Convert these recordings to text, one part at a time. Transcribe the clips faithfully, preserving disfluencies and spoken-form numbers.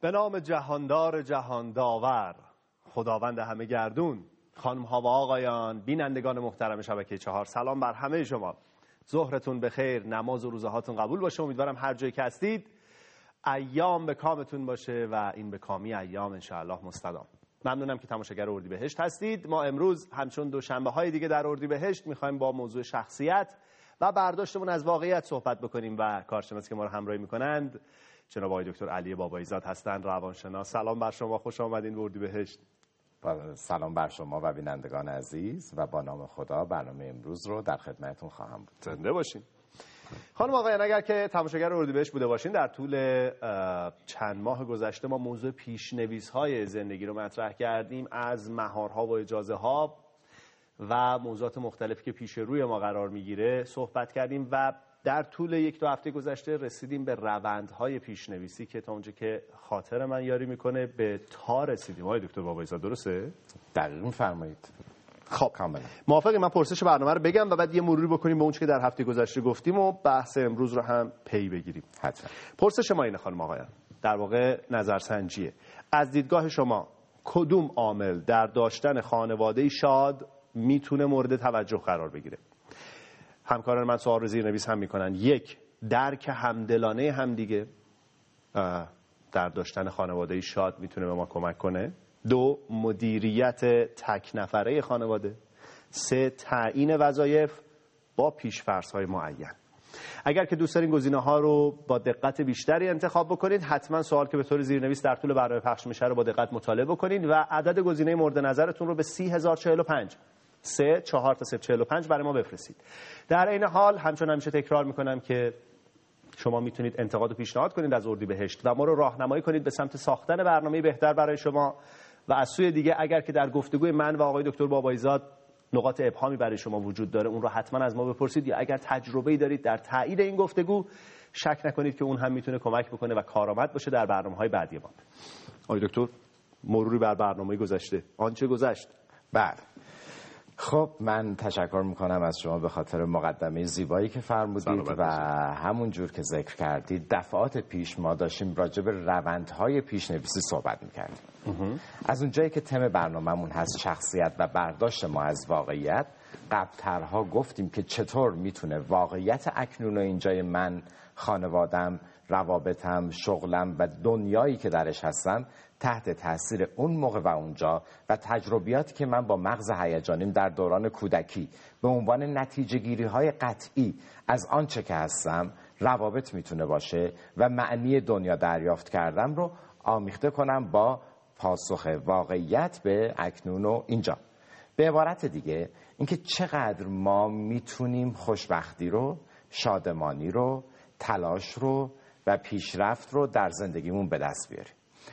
به نام جهاندار جهان داور، خداوند همه گردون، خانم ها و آقایان، بینندگان محترم شبکه چهار، سلام بر همه شما. ظهرتون بخیر، نماز و روزه هاتون قبول باشه. امیدوارم هر جایی که هستید ایام به کامتون باشه و این به کامی ایام انشاءالله مستدام. ممنونم که تماشاگر اردیبهشت هستید. ما امروز همچون دوشنبه های دیگه در اردیبهشت میخوایم با موضوع شخصیت و برداشتمون از واقعیت صحبت بکنیم و کارشناسی که ما رو همراهی میکنند جناب آقای دکتر علی باباییزاد هستند، روانشناس. سلام بر شما، خوش آمدین به اردیبهشت. سلام بر شما و بینندگان عزیز و با نام خدا برنامه امروز رو در خدمتتون خواهم بود. زنده باشین. خانم آقایان، اگر که تماشاگر اردیبهشت بوده باشین، در طول چند ماه گذشته ما موضوع پیش‌نویس‌های زندگی رو مطرح کردیم، از مهارها و اجازه‌ها و موضوعات مختلفی که پیش روی ما قرار میگیره صحبت کردیم و در طول یک دو هفته گذشته رسیدیم به روندهای پیش‌نویسی که تا اونجا که خاطر من یاری میکنه به تا رسیدیم. آقای دکتر باباییزاد درسته؟ دقیقاً فرمایید. خب کاملا موافقی. من پرسش برنامه رو بگم و بعد یه مروری بکنیم به اون چیزی که در هفته گذشته گفتیم و بحث امروز رو هم پی بگیریم. حتما. پرسش ما اینه خانم آقایان، در واقع نظرسنجیه. از دیدگاه شما کدوم عامل در داشتن خانواده شاد میتونه مورد توجه قرار بگیره؟ همکاران من سوال رو زیرنویس هم میکنن. یک، درک همدلانه همدیگه در داشتن خانواده شاد میتونه به ما کمک کنه. دو، مدیریت تک نفره خانواده. سه، تعیین وظایف با پیش‌فرض‌های معین. اگر که دوست دارین گزینه‌ها رو با دقت بیشتری انتخاب بکنید، حتما سوال که به طور زیرنویس در طول برنامه پخش میشه رو با دقت مطالعه بکنید و عدد گزینه مورد نظرتون رو به سی هزار و چهل و پنج سه چهار تا صفر چهل و پنج برای ما بفرستید. در این حال همچون همیشه تکرار میکنم که شما میتونید انتقاد و پیشنهاد کنید از اردیبهشت و ما رو راهنمایی کنید به سمت ساختن برنامه بهتر برای شما. و از سوی دیگه اگر که در گفتگوی من و آقای دکتر باباییزاد نقاط ابهامی برای شما وجود داره، اون رو حتما از ما بپرسید، یا اگر تجربه‌ای دارید در تایید این گفتگو، شک نکنید که اون هم میتونه کمک بکنه و کارآمد باشه در برنامه‌های بعدی ما. آقای دکتر، مروری بر برنامه گذشته، آنچه گذشت. بله. خب من تشکر میکنم از شما به خاطر مقدمه زیبایی که فرمودید و همون جور که ذکر کردید دفعات پیش ما داشتیم راجع به روندهای پیش‌نویسی صحبت میکردیم. از اونجایی که تم برنامه‌مون هست شخصیت و برداشت ما از واقعیت، قبل‌ترها گفتیم که چطور میتونه واقعیت اکنون و اینجای من، خانوادم، روابطم، شغلم و دنیایی که درش هستم تحت تاثیر اون موقع و اونجا و تجربیاتی که من با مغز هیجانیم در دوران کودکی به عنوان نتیجه گیری های قطعی از آنچه که هستم روابط میتونه باشه و معنی دنیا دریافت کردم رو آمیخته کنم با پاسخ واقعیت به اکنون و اینجا. به عبارت دیگه اینکه چقدر ما میتونیم خوشبختی رو، شادمانی رو، تلاش رو و پیشرفت رو در زندگیمون به دست بیاریم.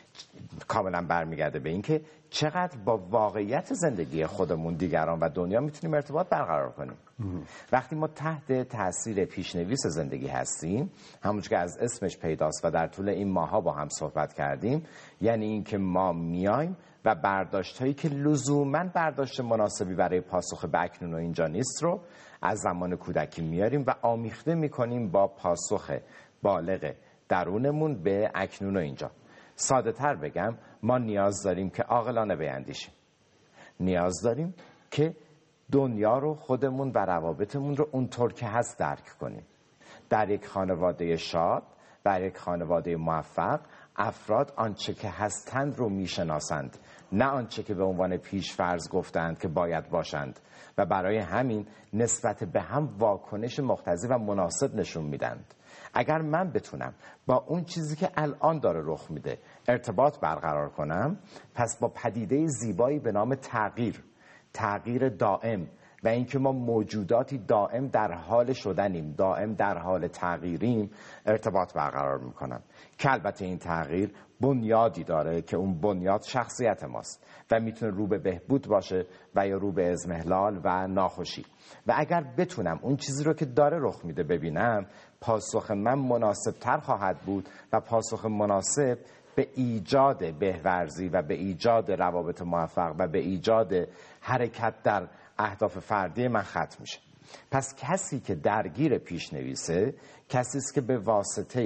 کاملا برمیگرده به این که چقدر با واقعیت زندگی خودمون، دیگران و دنیا میتونیم ارتباط برقرار کنیم. وقتی ما تحت تاثیر پیشنویس زندگی هستیم، همونجور که از اسمش پیداست و در طول این ماها با هم صحبت کردیم، یعنی این که ما میایم و برداشت هایی که لزوما برداشت مناسبی برای پاسخ به اکنون و اینجا نیست رو از زمان کودکی میاریم و آمیخته میکنیم با پاسخ بالغ درونمون به اکنون و اینجا. ساده تر بگم، ما نیاز داریم که عاقلانه بیندیشیم. نیاز داریم که دنیا رو، خودمون و روابطمون رو اونطور که هست درک کنیم. در یک خانواده شاد، در یک خانواده موفق، افراد آنچه که هستند رو میشناسند، نه آنچه که به عنوان پیش‌فرض گفتند که باید باشند و برای همین نسبت به هم واکنش مقتضی و مناسب نشون میدند. اگر من بتونم با اون چیزی که الان داره رخ میده ارتباط برقرار کنم، پس با پدیده زیبایی به نام تغییر، تغییر دائم و اینکه ما موجوداتی دائم در حال شدنیم، دائم در حال تغییریم، ارتباط برقرار میکنم که البته این تغییر بنیادی داره که اون بنیاد شخصیت ماست و میتونه رو به بهبود باشه و یا رو به اضمحلال و ناخوشی. و اگر بتونم اون چیزی رو که داره رخ میده ببینم، پاسخ من مناسب تر خواهد بود و پاسخ مناسب به ایجاد بهورزی و به ایجاد روابط موفق و به ایجاد حرکت در اهداف فردی من ختم میشه. پس کسی که درگیر پیشنویسه کسی است که به واسطه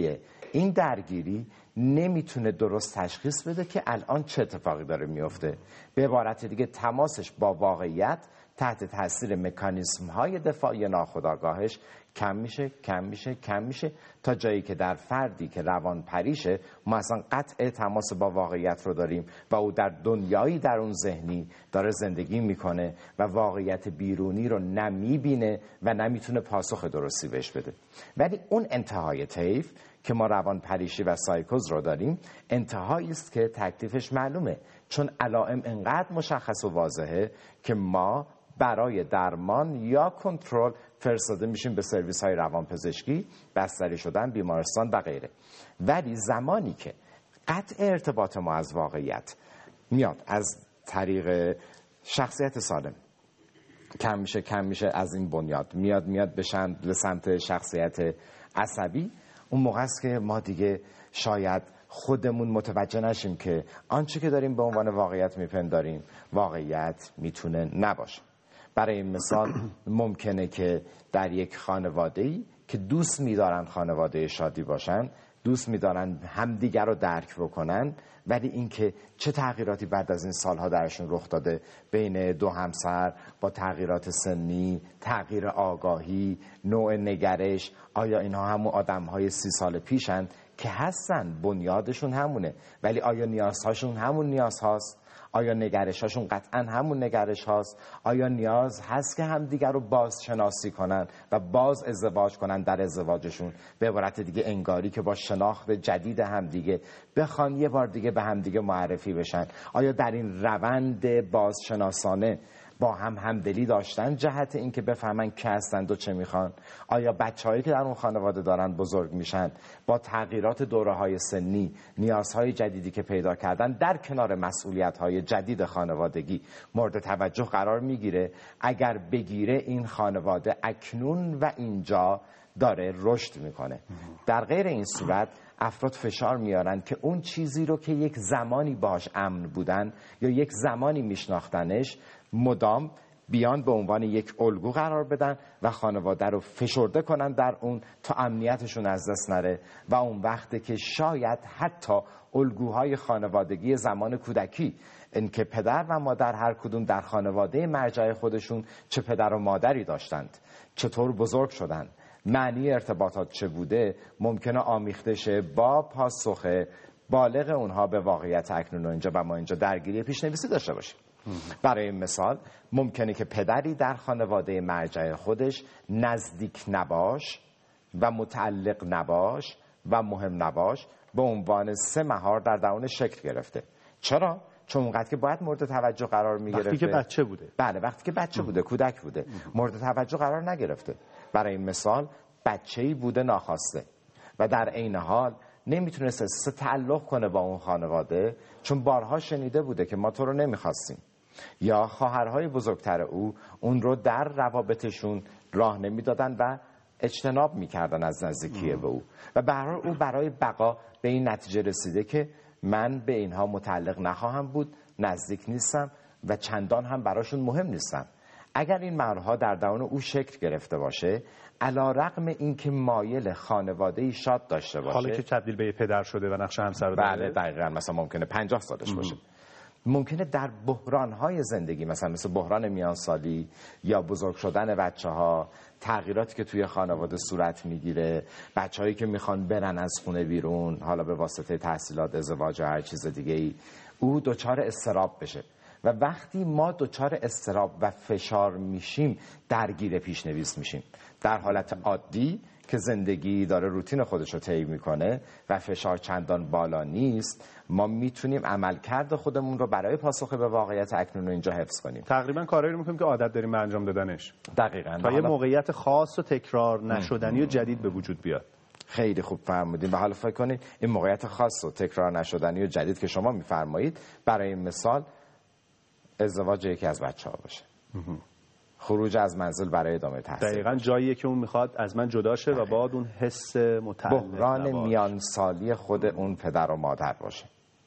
این درگیری نمیتونه درست تشخیص بده که الان چه اتفاقی داره میفته. به عبارت دیگه تماسش با واقعیت تحت تاثیر مکانیزم های دفاعی ناخودآگاهش کم میشه کم میشه کم میشه تا جایی که در فردی که روان پریشه ما اصلا قطع تماس با واقعیت رو داریم و او در دنیایی در اون ذهنی داره زندگی میکنه و واقعیت بیرونی رو نمیبینه و نمیتونه پاسخ درستی بهش بده. ولی اون انتهای طیف که ما روان پریشی و سایکوز رو داریم انتهایی است که تکلیفش معلومه، چون علائم انقدر مشخص و واضحه که ما برای درمان یا کنترل فرستاده میشیم به سرویس های روانپزشکی، بستری شدن، بیمارستان و غیره. ولی زمانی که قطع ارتباط ما از واقعیت میاد از طریق شخصیت سالم کم میشه کم میشه از این بنیاد میاد میاد به سمت شخصیت عصبی، اون موقع است که ما دیگه شاید خودمون متوجه نشیم که آنچه که داریم به عنوان واقعیت میپنداریم واقعیت میتونه نباشه. برای این مثال ممکنه که در یک خانواده‌ای که دوست می‌دارن خانواده شادی باشن، دوست می‌دارن همدیگر رو درک بکنن، ولی اینکه چه تغییراتی بعد از این سالها درشون رخ داده بین دو همسر با تغییرات سنی، تغییر آگاهی، نوع نگرش، آیا اینها همون آدم‌های سی سال پیشن که هستن، بنیادشون همونه، ولی آیا نیازهاشون همون نیاز هاست؟ آیا نگرشاشون قطعا همون نگرش هاست؟ آیا نیاز هست که همدیگر رو باز شناسی کنن و باز ازدواج کنن در ازدواجشون؟ به عبارت دیگه انگاری که با شناخت جدید همدیگه بخوان یه بار دیگه به همدیگه معرفی بشن. آیا در این روند بازشناسانه با هم همدلی داشتن جهت این که بفهمن که هستند و چه میخوان؟ آیا بچه‌هایی که در اون خانواده دارن بزرگ میشن با تغییرات دوره‌های سنی، نیازهای جدیدی که پیدا کردن در کنار مسئولیت‌های جدید خانوادگی مورد توجه قرار میگیره؟ اگر بگیره این خانواده اکنون و اینجا داره رشد میکنه. در غیر این صورت افراد فشار میارن که اون چیزی رو که یک زمانی باهاش امن بودن یا یک زمانی میشناختنش مدام بیان به عنوان یک الگو قرار بدن و خانواده رو فشرده کنن در اون تا امنیتشون از دست نره و اون وقته که شاید حتی الگوهای خانوادگی زمان کودکی، این که پدر و مادر هر کدوم در خانواده مرجع خودشون چه پدر و مادری داشتند، چطور بزرگ شدن، معنی ارتباطات چه بوده، ممکنه آمیخته شه با پاسخ بالغ اونها به واقعیت اکنون و اینجا و ما اینجا درگیری پیشنویسی داشته باشیم. برای مثال ممکنه که پدری در خانواده مرجع خودش نزدیک نباش و متعلق نباش و مهم نباش به عنوان سه مهار در درون شکل گرفته. چرا؟ چون اونقدر که باید مورد توجه قرار می گرفته. وقتی که بچه بوده. بله، وقتی که بچه بوده، کودک بوده، مورد توجه قرار نگرفته. برای مثال بچه‌ای بوده ناخواسته و در عین حال نمیتونست تعلق کنه با اون خانواده چون بارها شنیده بوده که ما تو رو نمیخواستیم، یا خواهرهای بزرگتر او اون رو در روابطشون راه نمیدادن و اجتناب میکردن از نزدیکی به او و برای او برای بقا به این نتیجه رسیده که من به اینها متعلق نخواهم بود، نزدیک نیستم و چندان هم براشون مهم نیستم. اگر این مرها در درون او شکل گرفته باشه، علی رغم اینکه مایل خانواده‌ای شاد داشته باشه، حالا که تبدیل به پدر شده و نقش همسر داره، بله دقیقاً، مثلا ممکنه پنجاه سالش باشه، ممکنه در بحران‌های زندگی مثلا مثل بحران میانسالی یا بزرگ شدن بچه‌ها، تغییراتی که توی خانواده صورت میگیره، بچه‌هایی که میخوان برن از خونه بیرون حالا به واسطه تحصیلات، ازدواج یا هر چیز دیگه‌ای، او دچار اضطراب بشه و وقتی ما دچار اضطراب و فشار میشیم درگیر پیشنویس میشیم. در حالت عادی که زندگی داره روتین خودش رو طی میکنه و فشار چندان بالا نیست، ما میتونیم عملکرد خودمون رو برای پاسخ به واقعیت اکنون رو اینجا حفظ کنیم. تقریبا کارایی رو میکنیم که عادت داریم به انجام دادنش. دقیقاً. تا یه موقعیت خاص و تکرار نشدنی و جدید به وجود بیاد. خیلی خوب فرمودین. و حالا فکر کنید این موقعیت خاص و تکرار نشدنی و جدید که شما میفرمایید برای مثال ازدواج یکی از بچه‌ها باشه، خروج از منزل برای ادامه تحصیل، دقیقاً جاییه که اون میخواد از من جدا شه و بعد اون حس متعلق بحران نباش. میان سالی خود اون پدر و مادر باشه،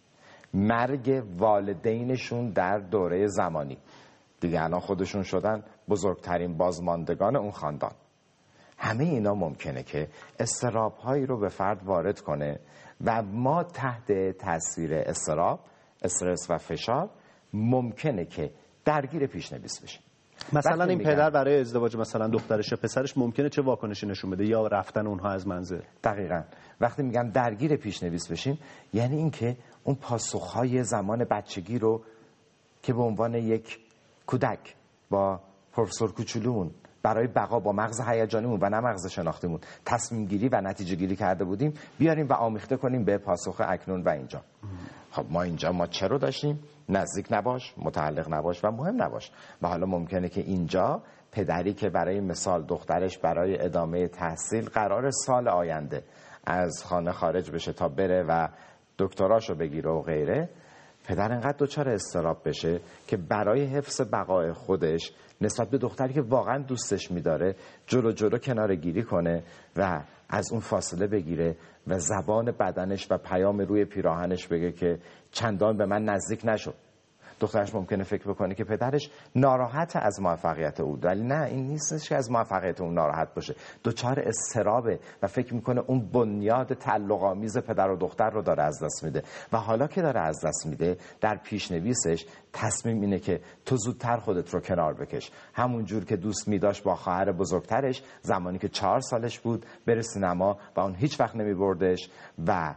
مرگ والدینشون در دوره زمانی، دیگه الان خودشون شدن بزرگترین بازماندگان اون خاندان، همه اینا ممکنه که اضطراب هایی رو به فرد وارد کنه و ما تحت تاثیر اضطراب، استرس و فشار ممکنه که درگیر پیشنویس بشیم. مثلا این پدر برای ازدواج مثلا دخترش یا پسرش ممکنه چه واکنشی نشون بده یا رفتن اونها از منزل؟ دقیقاً وقتی میگم درگیر پیشنویس بشیم یعنی اینکه اون پاسخهای زمان بچگی رو که به عنوان یک کودک با پروفسور کوچولومون برای بقا با مغز هیجانیمون و نه مغز شناختیمون تصمیم گیری و نتیجه گیری کرده بودیم بیاریم و آمیخته کنیم به پاسخ اکنون و اینجا. خب ما اینجا ما چه رو داشتیم؟ نزدیک نباش، متعلق نباش و مهم نباش. و حالا ممکنه که اینجا پدری که برای مثال دخترش برای ادامه تحصیل قرار سال آینده از خانه خارج بشه تا بره و دکتراشو بگیره و غیره، پدر انقدر دچار اضطراب بشه که برای حفظ بقای خودش نسبت به دختری که واقعا دوستش میداره جلو جلو کناره گیری کنه و از اون فاصله بگیره و زبان بدنش و پیام روی پیراهنش بگه که چندان به من نزدیک نشو. دخترش ممکنه فکر بکنه که پدرش ناراحت از موفقیت او، ولی نه، این نیستش که از موفقیت اون ناراحت باشه، دچار اضطرابه و فکر میکنه اون بنیاد تعلق آمیز پدر و دختر رو داره از دست میده و حالا که داره از دست میده در پیشنویسش تصمیم اینه که تو زودتر خودت رو کنار بکش، همون جور که دوست میداشت با خواهر بزرگترش زمانی که چهار سالش بود بره سینما و اون هیچ وقت نمیبردش و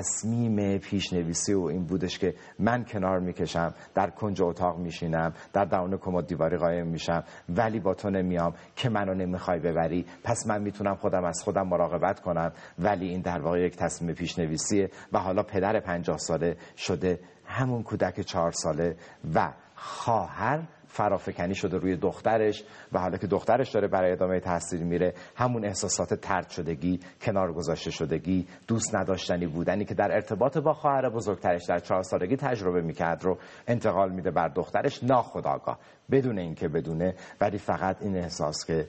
تصمیم پیشنویسی و این بودش که من کنار میکشم، در کنج اتاق میشینم، در درون کمد دیواری قایم میشم، ولی با تو نمیام که منو نمیخوای ببری، پس من میتونم خودم از خودم مراقبت کنم. ولی این در واقع یک تصمیم پیشنویسیه و حالا پدر پنجاه ساله شده همون کودک چهار ساله و خواهر فرافکنی شده روی دخترش و حالا که دخترش داره برای ادامه تحصیل میره همون احساسات طرد شدگی، کنار گذاشته شدگی، دوست نداشتنی بودنی که در ارتباط با خواهر بزرگترش در چهار سالگی تجربه میکرد رو انتقال میده بر دخترش ناخودآگاه، بدون اینکه بدونه، ولی فقط این احساس که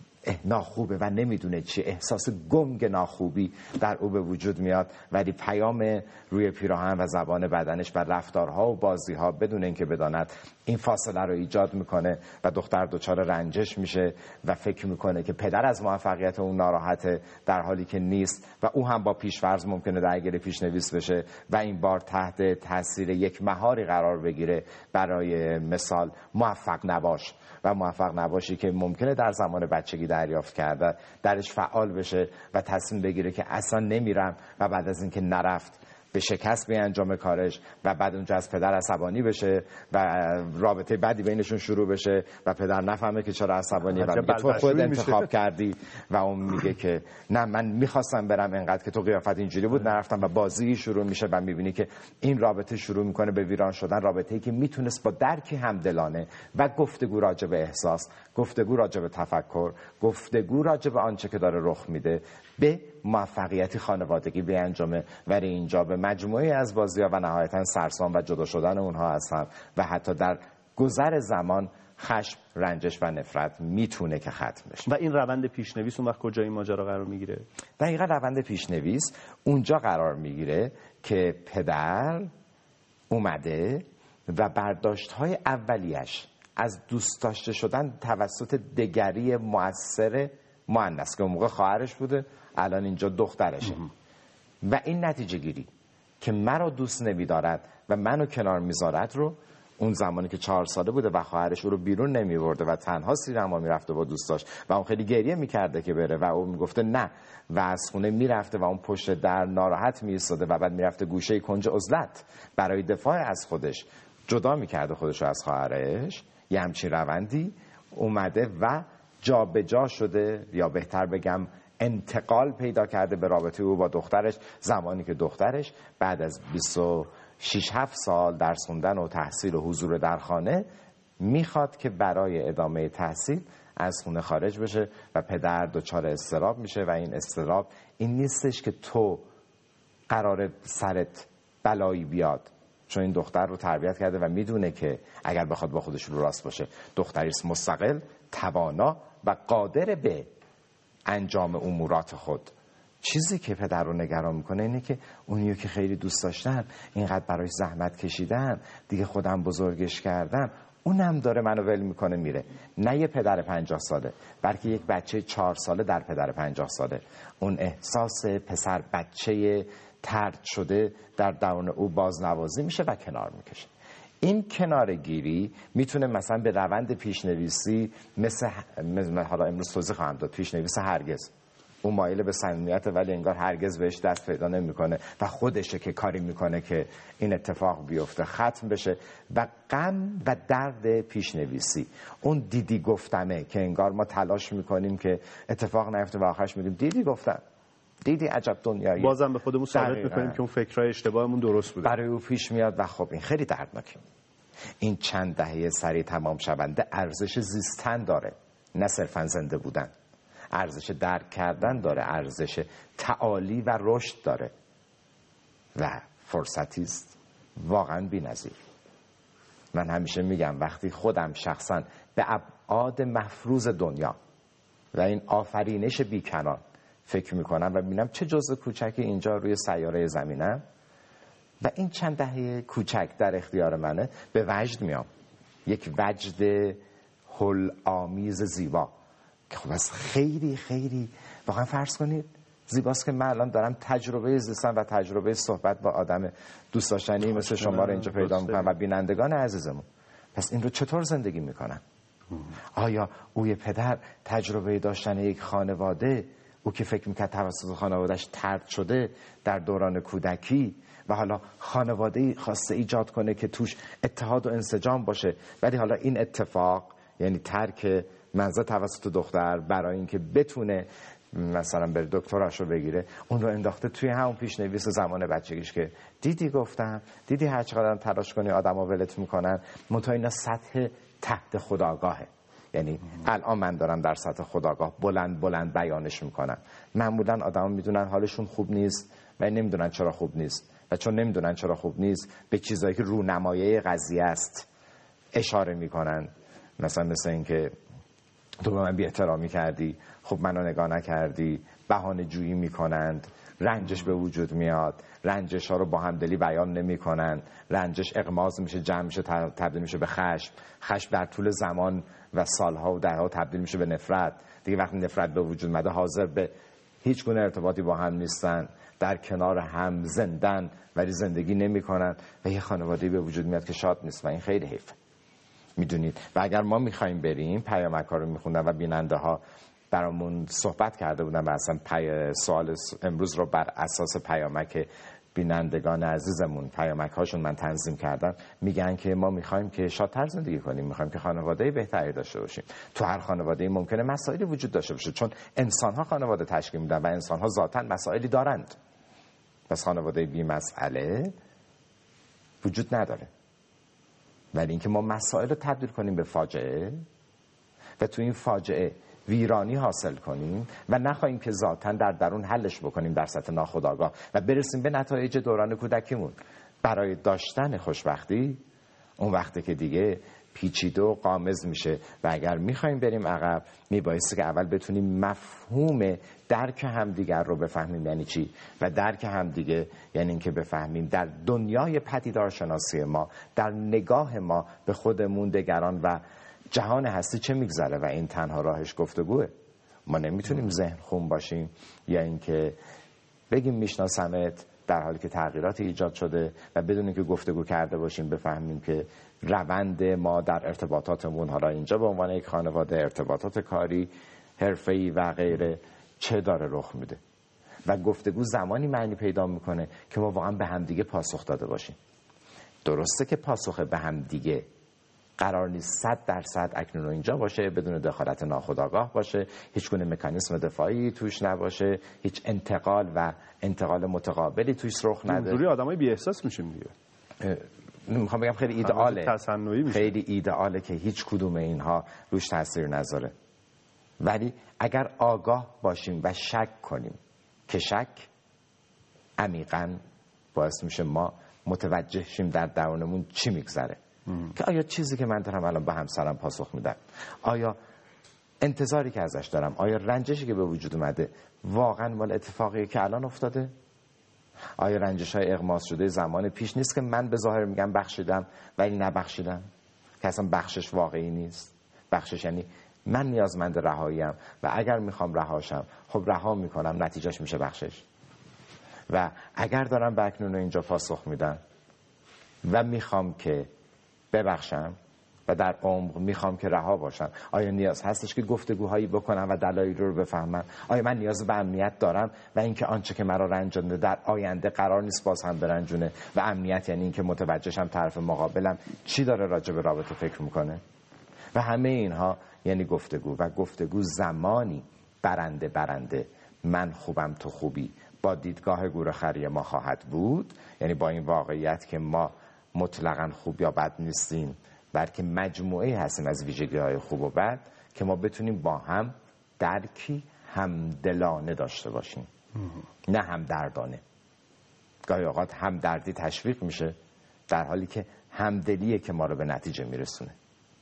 ناخوبه و نمیدونه چیه، احساس گنگ ناخوبی در او به وجود میاد، ولی پیام روی پیراهن و زبان بدنش و رفتارها و بازیها بدون اینکه بداند این فاصله رو ایجاد میکنه و دختر دچار رنجش میشه و فکر میکنه که پدر از موفقیت اون ناراحته در حالی که نیست و او هم با پیش‌فرض ممکنه درگیر پیشنویس بشه و این بار تحت تاثیر یک مهاری قرار بگیره، برای مثال موفق نباش و موفق نباشی که ممکنه در زمان بچگی دریافت کرده درش فعال بشه و تصمیم بگیره که اصلا نمیرم و بعد از اینکه نرفت به شکست به انجام کارش و بعد اونجا از پدر عصبانی بشه و رابطه بدی بینشون شروع بشه و پدر نفهمه که چرا عصبانیه و میگه تو خود انتخاب کردی و اون میگه که نه من میخواستم برم انقدر که تو قیافت اینجوری بود نرفتم و بازی شروع میشه و میبینی که این رابطه شروع میکنه به ویران شدن، رابطه‌ای که میتونست با درکی همدلانه و گفتگو راجع به احساس، گفتگو راجع به تفکر، گفتگو راجع به آنچه که داره رخ میده به موفقیتی خانوادگی بیانجامه، ولی اینجا به مجموعه از بازی‌ها و نهایتاً سرسام و جدا شدن اونها هستن و حتی در گذر زمان خشم، رنجش و نفرت میتونه که ختم بشه. و این روند پیشنویس اون وقت کجا این ماجرا قرار میگیره؟ دقیقاً روند پیشنویس اونجا قرار میگیره که پدر اومده و برداشت‌های اولیش از دوست داشته شدن توسط دگری مؤثر مؤنث که اون موقع خواهرش بوده الان اینجا دخترشه و این نتیجه گیری که مرا دوست نمی‌دارد و منو کنار میذارد رو اون زمانی که چهار ساله بوده و خواهرش او رو بیرون نمی‌برده و تنها سینما میرفته با دوستاش و اون خیلی گریه میکرده که بره و اون میگفته نه و از خونه میرفته و اون پشت در ناراحت میایستاده و بعد میرفته گوشه کنج عزلت برای دفاع از خودش جدا میکرده خودش رو از خواهرش، یه همچین روندی اومده و جا به جا شده یا بهتر بگم انتقال پیدا کرده به رابطه او با دخترش، زمانی که دخترش بعد از بیست و شش هفت سال درس خوندن و تحصیل و حضور در خانه میخواد که برای ادامه تحصیل از خونه خارج بشه و پدر دچار اضطراب میشه و این اضطراب این نیستش که تو قرار سرت بلایی بیاد، چون این دختر رو تربیت کرده و میدونه که اگر بخواد با خودش رو راست باشه دختری است مستقل، توانا و قادر به انجام امورات خود. چیزی که پدر رو نگران میکنه اینه که اونیو که خیلی دوست داشتم، اینقدر برایش زحمت کشیدم، دیگه خودم بزرگش کردم، اونم داره منو ول میکنه میره. نه یه پدر پنجاه ساله، بلکه یک بچه چهار ساله در پدر پنجاه ساله. اون احساس پسر بچه طرد شده در درون او بازنوازی میشه و کنار میکشه. این کنارگیری میتونه مثلا به روند پیشنویسی مثل, مثل حالا امروز توضیح خواهم داد، پیشنویس هرگز، اون مایل به صمیمیت ولی انگار هرگز بهش دست پیدا نمیکنه و خودشه که کاری میکنه که این اتفاق بیفته، ختم بشه. و غم و درد پیشنویسی، اون دیدی گفتمه که انگار ما تلاش میکنیم که اتفاق نیفته و آخرش میگیم دیدی گفتم، دیدی عجب دنیایی. بازم به خودمون ثابت میکنیم که اون فکرای اشتباهمون درست بوده. برای او پیش میاد و خب این خیلی دردناکه. این چند دهه سری تمام شونده ارزش زیستن داره، نه صرفا زنده بودن. ارزش درک کردن داره، ارزش تعالی و رشد داره و فرصتی است واقعا بی‌نظیر. من همیشه میگم وقتی خودم شخصا به ابعاد مفروض دنیا و این آفرینش بیکنان فکر میکنم و ببینم چه جزء کوچکی اینجا روی سیاره زمینم و این چند دهه کوچک در اختیار منه، به وجد میام. یک وجد هول آمیز زیبا که خب از خیلی خیلی واقعا فرض کنید زیباست که من الان دارم تجربه زیستن و تجربه صحبت با آدم دوست داشتنی مثل شما رو اینجا پیدا میکنم و بینندگان عزیزمون. پس این رو چطور زندگی میکنن؟ آیا اوی پدر تجربه داشتن یک خانواده، او که فکر میکرد توسط خانوادهش طرد شده در دوران کودکی و حالا خانواده‌ای خواسته ایجاد کنه که توش اتحاد و انسجام باشه، ولی حالا این اتفاق یعنی ترک منزل توسط دختر برای اینکه بتونه مثلا بر دکتراشو بگیره، اون رو انداخته توی همون پیشنویس زمان بچگیش که دیدی گفتم، دیدی هر چقدر تلاش کنی آدما ولت میکنن. منتها اینا سطح تحت خودآگاهه. یعنی الان من دارم در سطح خودآگاه بلند بلند بیانش میکنم. معمولا آدما میدونن حالشون خوب نیست و نمیدونن چرا خوب نیست و چون نمیدونن چرا خوب نیست به چیزایی که رونمایی قضیه است اشاره میکنن. مثلا مثل اینکه تو به من بی احترامی کردی، خب منو نگاه نکردی، بهانه جویی میکنند، رنجش به وجود میاد، رنجش ها رو با همدلی بیان نمیکنن، رنجش اغماض میشه، جمع میشه، تبدیل میشه به خشم، خشم در طول زمان و سالها و دهها تبدیل میشه به نفرت. دیگه وقتی نفرت به وجود اومده حاضر به هیچ گونه ارتباطی با هم نیستن، در کنار هم زندن ولی زندگی نمیکنن و یه خانواده‌ای به وجود میاد که شاد نیست و این خیلی حیفه. میدونید و اگر ما میخوایم بریم پیامک ها رو میخوندن و بیننده ها برامون صحبت کرده بودن و اصلا پی سوال امروز رو بر اساس پیامک بینندگان عزیزمون پیامک هاشون من تنظیم کردم، میگن که ما میخوایم که شادتر زندگی کنیم، میخوایم که خانواده بهتری داشته باشیم. تو هر خانواده ممکنه مسائلی وجود داشته باشه چون انسان ها خانواده تشکیل میدن و انسان ها ذاتاً مسائلی دارند. پس خانواده بی مسئله وجود نداره. ولی اینکه ما مسائل رو تبدیل کنیم به فاجعه و تو این فاجعه ویرانی حاصل کنیم و نخواهیم که ذاتاً در درون حلش بکنیم در سطح ناخودآگاه و برسیم به نتایج دوران کودکیمون برای داشتن خوشبختی، اون وقتی که دیگه پیچیده و قامز میشه. و اگر میخوایم بریم عقب میبایستی که اول بتونیم مفهوم درک همدیگر رو بفهمیم یعنی چی و درک همدیگه یعنی اینکه بفهمیم در دنیای پدیدارشناسی ما، در نگاه ما به خودمون، دیگران و جهان هستی چه میگذره و این تنها راهش گفتگوه. ما نمیتونیم ذهن خون باشیم یا اینکه بگیم میشناسمت در حالی که تغییراتی ایجاد شده و بدون اینکه گفتگو کرده باشیم بفهمیم که روند ما در ارتباطاتمون، حالا اینجا به عنوان یک خانواده، ارتباطات کاری، حرفه‌ای و غیره، چه داره رخ میده. و گفتگو زمانی معنی پیدا میکنه که ما واقعا به همدیگه پاسخ داده باشیم. درسته که پاسخ به همدیگه قرار نیست صد درصد اکنون و اینجا باشه، بدون دخالت ناخودآگاه باشه، هیچ گونه مکانیزم دفاعی توش نباشه، هیچ انتقال و انتقال متقابلی توش رخ نده. اونجوری آدمای بی احساس میشیم دیگه. میخوام بگم خیلی ایدئاله، تصنعی میشه. خیلی ایدئاله که هیچ کدوم اینها روش تاثیر نذاره. ولی اگر آگاه باشیم و شک کنیم که شک عمیقاً باعث میشه ما متوجه شیم در درونمون چی میگذره، که آیا چیزی که من دارم الان به همسرم پاسخ میدم، آیا انتظاری که ازش دارم، آیا رنجشی که به وجود اومده واقعا مال اتفاقیه که الان افتاده؟ آیا رنجش های اغماض شده زمان پیش نیست که من به ظاهر میگم بخشیدم ولی نبخشیدم؟ که اصلا بخشش واقعی نیست. بخشش یعنی من نیازمند رهاییم و اگر میخوام رهاشم خب رها میکنم، نتیجهش میشه بخشش. و اگر دارم به اکنون اینجا پاسخ میدم و میخوام که ببخشم و در عمق میخوام که رها باشم، آیا نیاز هستش که گفتگوهایی بکنم و دلایل رو بفهمم؟ آیا من نیاز به امنیت دارم و اینکه آنچه که مرا رنجانده در آینده قرار نیست باز هم برنجونه؟ و امنیت یعنی اینکه متوجهشم طرف مقابلم چی داره راجع به رابطه فکر میکنه. و همه اینها یعنی گفتگو. و گفتگو زمانی برنده برنده، من خوبم تو خوبی، با دیدگاه گورخری ما خواهد بود، یعنی با این واقعیت که ما مطلقاً خوب یا بد نیستیم، بلکه مجموعه هستیم از ویژگی‌های خوب و بد که ما بتونیم با هم درکی همدلانه داشته باشیم، نه همدردانه. گاهی اوقات همدردی تشویق میشه در حالی که همدلیه که ما رو به نتیجه میرسونه.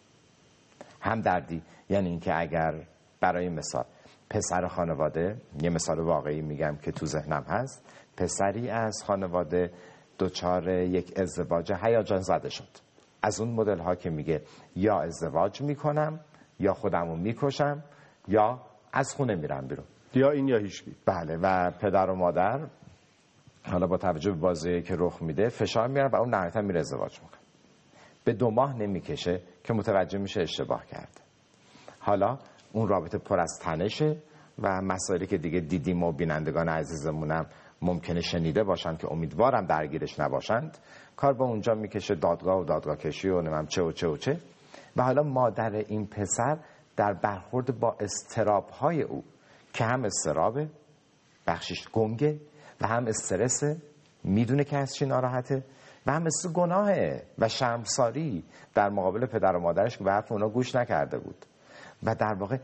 همدردی یعنی اینکه اگر برای مثال پسر خانواده، یه مثال واقعی میگم که تو ذهنم هست، پسری از خانواده دچار یک ازدواج هیجان زده شد، از اون مدل ها که میگه یا ازدواج میکنم یا خودمو میکشم یا از خونه میرم بیرون، یا این یا هیچکی. بله. و پدر و مادر حالا با توجه به بازی که رخ میده فشار میارن و اون نهایتا میره ازدواج میکنه. به دو ماه نمیکشه که متوجه میشه اشتباه کرده. حالا اون رابطه پر از تنشه و مسائلی که دیگه دیدیم و بینندگان عزیزمونم ممکنه شنیده باشن که امیدوارم درگیرش نباشند. کار به اونجا میکشه، دادگاه و دادگاه کشی و نمیم چه و چه و چه. و حالا مادر این پسر در برخورد با اضطراب‌های او که هم اضطرابه، بخشش گنگه، و هم استرسه، میدونه که از چی ناراحته، و هم مثل گناهه و شرمساری در مقابل پدر و مادرش که به حرف اونا گوش نکرده بود. و در واقع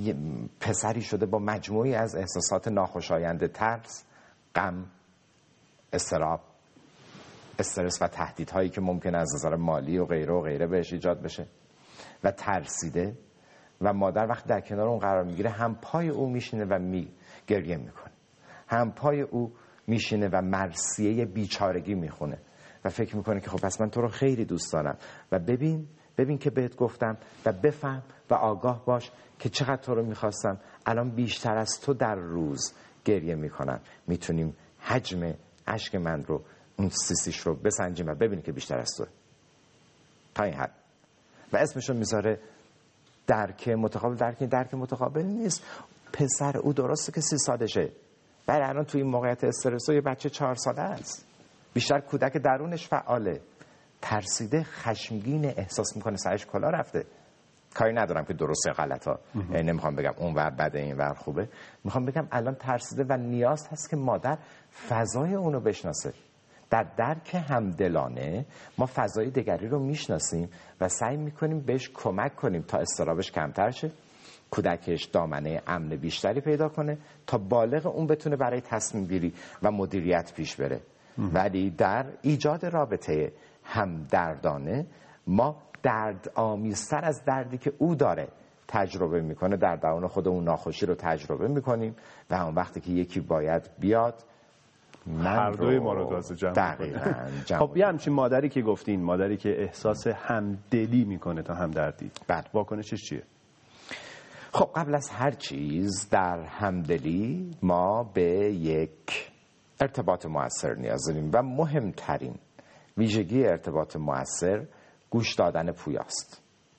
پسری شده با مجموعی از احساسات ناخوشایند، ترس، غم، اضطراب، استرس و تهدیدهایی که ممکن از نظر مالی و غیره و غیره بهش ایجاد بشه و ترسیده. و مادر وقتی در کنار اون قرار میگیره هم پای او میشینه و می گریه میکنه، هم پای او میشینه و مرثیه بیچارگی میخونه و فکر میکنه که خب پس من تو رو خیلی دوست دارم و ببین ببین که بهت گفتم و بفهم و آگاه باش که چقدر تو رو میخواستم، الان بیشتر از تو در روز گریه میکنم. میتونیم حجم اشک من رو، اون سیسیش رو بسنجیم و ببینیم که بیشتر از توه تا این حد. و اسمشو میذاره درک متقابل. درک درک متقابل نیست. پسر او درسته که سی سالشه، برای الان توی این موقعیت استرسو یه بچه چهار ساله است، بیشتر کودک درونش فعاله، ترسیده، خشمگین، احساس میکنه سرش کلا رفته. کاری ندارم که درست یا غلط ها، یعنی نمیخوام بگم اون ور بده این ور خوبه، میخوام بگم الان ترسیده و نیاز هست که مادر فضای اونو بشناسه. در درک همدلانه ما فضای دیگری رو میشناسیم و سعی میکنیم بهش کمک کنیم تا اضطرابش کمتر شه، کودکش دامنه امن بیشتری پیدا کنه تا بالغ اون بتونه برای تصمیم گیری و مدیریت پیش بره. ولی در ایجاد رابطه همدردانه ما درد آمیزتر از دردی که او داره تجربه میکنه در درون خود اون ناخوشی رو تجربه میکنیم و اون وقتی که یکی باید بیاد هر دوی ما رو تازه جمع کنه. خب یه همچین مادری که گفتین، مادری که احساس همدلی میکنه تا همدردی، بعد واکنشش چیه؟ خب قبل از هر چیز در همدلی ما به یک ارتباط مؤثر نیاز داریم و مهمترین ویژگی ارتباط مؤثر گوش دادن پویاست.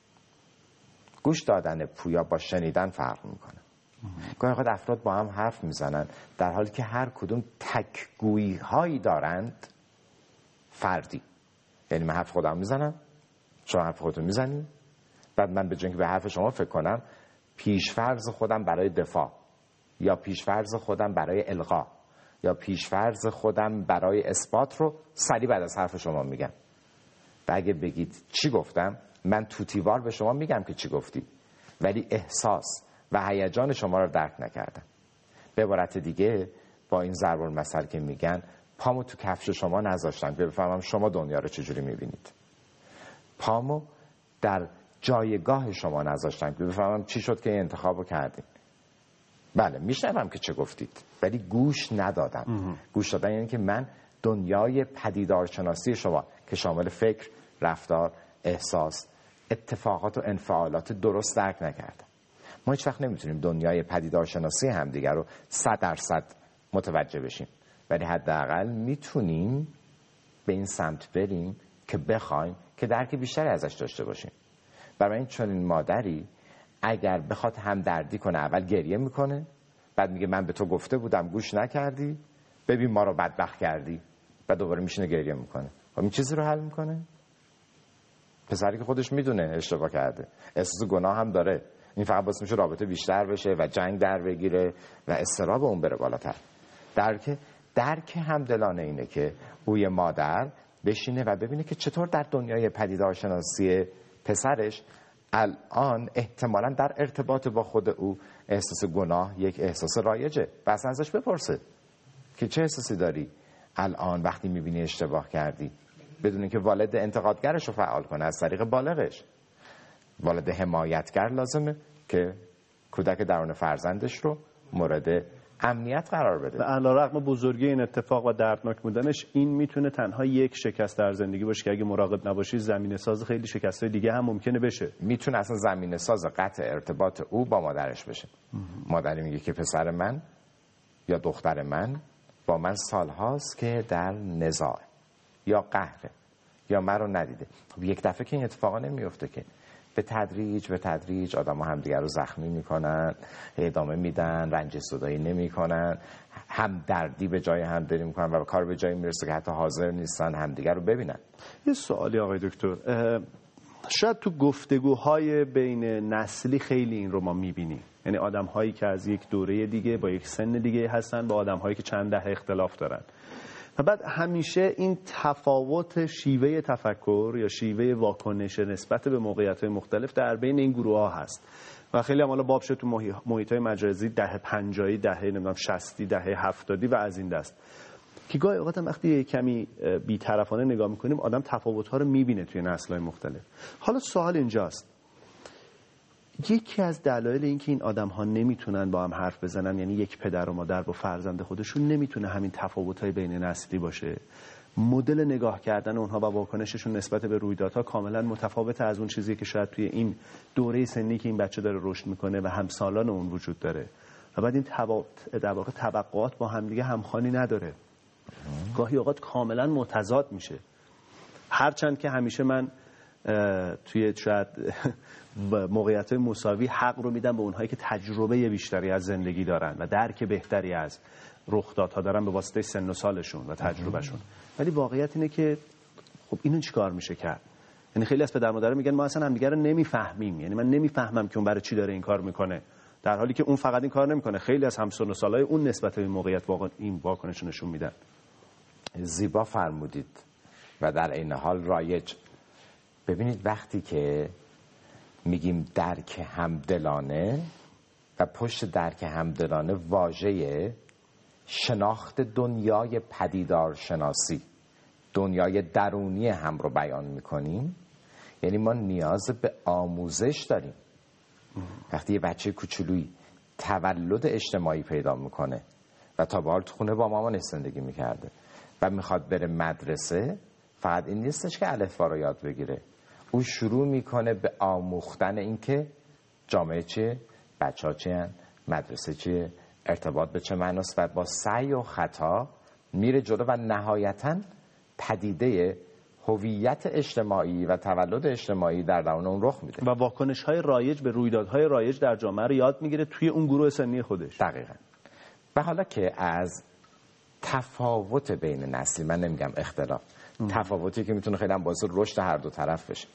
گوش دادن پویا با شنیدن فرق میکنه. گاهی اوقات افراد با هم حرف میزنن در حالی که هر کدوم تکگویی هایی دارند فردی. یعنی من حرف خودم میزنم، شما حرف خودتون میزنید، بعد من به جای اینکه به حرف شما فکر کنم پیشفرض خودم برای دفاع یا پیشفرض خودم برای القا یا پیشفرض خودم برای اثبات رو سریع بعد از حرف شما میگم. و اگه بگید چی گفتم، من توتیوار به شما میگم که چی گفتی، ولی احساس و هیجان شما رو درک نکردم. به عبارت دیگه با این ضرب المثل که میگن پامو تو کفش شما نذاشتم که بفهمم شما دنیا رو چجوری میبینید، پامو در جایگاه شما نذاشتم که بفهمم چی شد که این انتخابو کردین. بله میشنوم که چه گفتید ولی گوش ندادم. گوش دادن یعنی که من دنیای پدیدارشناسی شما که شامل فکر، رفتار، احساس، اتفاقات و انفعالات درست درک نکردن. ما هیچ وقت نمیتونیم دنیای پدیدارشناسی همدیگر رو صد درصد متوجه بشیم، ولی حداقل میتونیم به این سمت بریم که بخوایم که درک بیشتری ازش داشته باشیم. برای این چنین مادری اگر بخواد همدردی کنه، اول گریه میکنه، بعد میگه من به تو گفته بودم گوش نکردی، ببین ما رو بدبخت کردی، بعد دوباره میشینه گریه میکنه. خب این چیزی رو حل میکنه؟ پسری که خودش میدونه اشتباه کرده، احساس گناه هم داره، این فقط باعث میشه رابطه بیشتر بشه و جنگ در بگیره و اضطراب اون بره بالاتر. درک درک همدلانه اینه که اوی مادر بشینه و ببینه که چطور در دنیای پدیدارشناسی پسرش الان احتمالاً در ارتباط با خود او احساس گناه یک احساس رایجه و اصلا ازش بپرسه که چه احساسی داری الان وقتی میبینی اشتباه کردی، بدون اینکه والد انتقادگرش رو فعال کنه از طریق بالغش. والد حمایتگر لازمه که کودک درون فرزندش رو مورد امنیت قرار بده. و علیرغم بزرگی این اتفاق و دردناک بودنش، این میتونه تنها یک شکست در زندگی باشه که اگه مراقب نباشی زمینه ساز خیلی شکست‌های دیگه هم ممکنه بشه. میتونه اصلا زمینه ساز قطع ارتباط او با مادرش بشه. مادری میگه که پسر من یا دختر من با من سالهاست که در نزاع یا قهره یا من رو ندیده. خب یک دفعه که این اتفاقا نمیفته که به تدریج به تدریج آدم ها همدیگر رو زخمی میکنن، ادامه میدن، رنج صدایی نمیکنن، هم دردی به جای هم داری میکنن و کار به جایی میرسه که حتی حاضر نیستن همدیگر رو ببینن. یه سوالی آقای دکتر، شاید تو گفتگوهای بین نسلی خیلی این رو ما میبینیم، یعنی آدم هایی که از یک دوره دیگه با یک سن دیگه هستن با آدم هایی که چند دهه اختلاف دارن و بعد همیشه این تفاوت شیوه تفکر یا شیوه واکنش نسبت به موقعیت‌های مختلف در بین این گروه ها هست و خیلی هم حالا باب شد تو محیط‌های مجازی دهه پنجاهی، دهه نمیدونم شصتی، دهه هفتادی و از این دست، که گاهی اوقات هم وقتی کمی بی‌طرفانه نگاه می‌کنیم آدم تفاوت‌ها رو می‌بینه توی نسل‌های مختلف. حالا سوال اینجاست، یکی از دلایل اینکه این آدم‌ها نمیتونن با هم حرف بزنن، یعنی یک پدر و مادر با فرزند خودشون، نمیتونه همین تفاوت‌های بین نسلی باشه. مدل نگاه کردن اونها و واکنششون نسبت به رویدادها کاملا متفاوت از اون چیزی که شاید توی این دوره سنی که این بچه داره رشد میکنه و همسالان اون وجود داره و بعد این در واقع طبقات با هم دیگه همخوانی نداره، گاهی اوقات کاملا متضاد میشه. هرچند که همیشه من توی شاید موقعیت‌های مساوی حق رو میدم به اونهایی که تجربه بیشتری از زندگی دارن و درک بهتری از رخدادها دارن به واسطه سن و سالشون و تجربهشون، ولی واقعیت اینه که خب اینو چیکار میشه کرد؟ یعنی خیلی از پدر مادرها میگن ما اصلا همدیگه رو نمیفهمیم، یعنی من نمیفهمم که اون برای چی داره این کار میکنه، در حالی که اون فقط این کار نمیکنه، خیلی از همسن و سالای اون نسبت به این موقعیت واقعا این واکنش نشون میدن. زیبا فرمودید و در این حال رایج. ببینید وقتی که میگیم درک همدلانه و پشت درک همدلانه واژه شناخت دنیای پدیدار شناسی، دنیای درونی هم رو بیان میکنیم، یعنی ما نیاز به آموزش داریم. وقتی یه بچه کوچولویی تولد اجتماعی پیدا میکنه و تا به حال تو خونه با مامانش زندگی میکرده و میخواد بره مدرسه، فقط این نیستش که الفبا رو یاد بگیره، او شروع میکنه به آموختن این که جامعه چیه، بچه ها چیه، مدرسه چیه، ارتباط به چه معناست و با سعی و خطا میره جلو و نهایتاً پدیده هویت اجتماعی و تولد اجتماعی در درون اون رخ میده و واکنش‌های رایج به رویدادهای رایج در جامعه رو یاد میگیره توی اون گروه سنی خودش. دقیقاً. و حالا که از تفاوت بین نسلی، من نمیگم اختلاف، ام. تفاوتی که میتونه خیلی هم باعث رشد هر دو طرف بشه،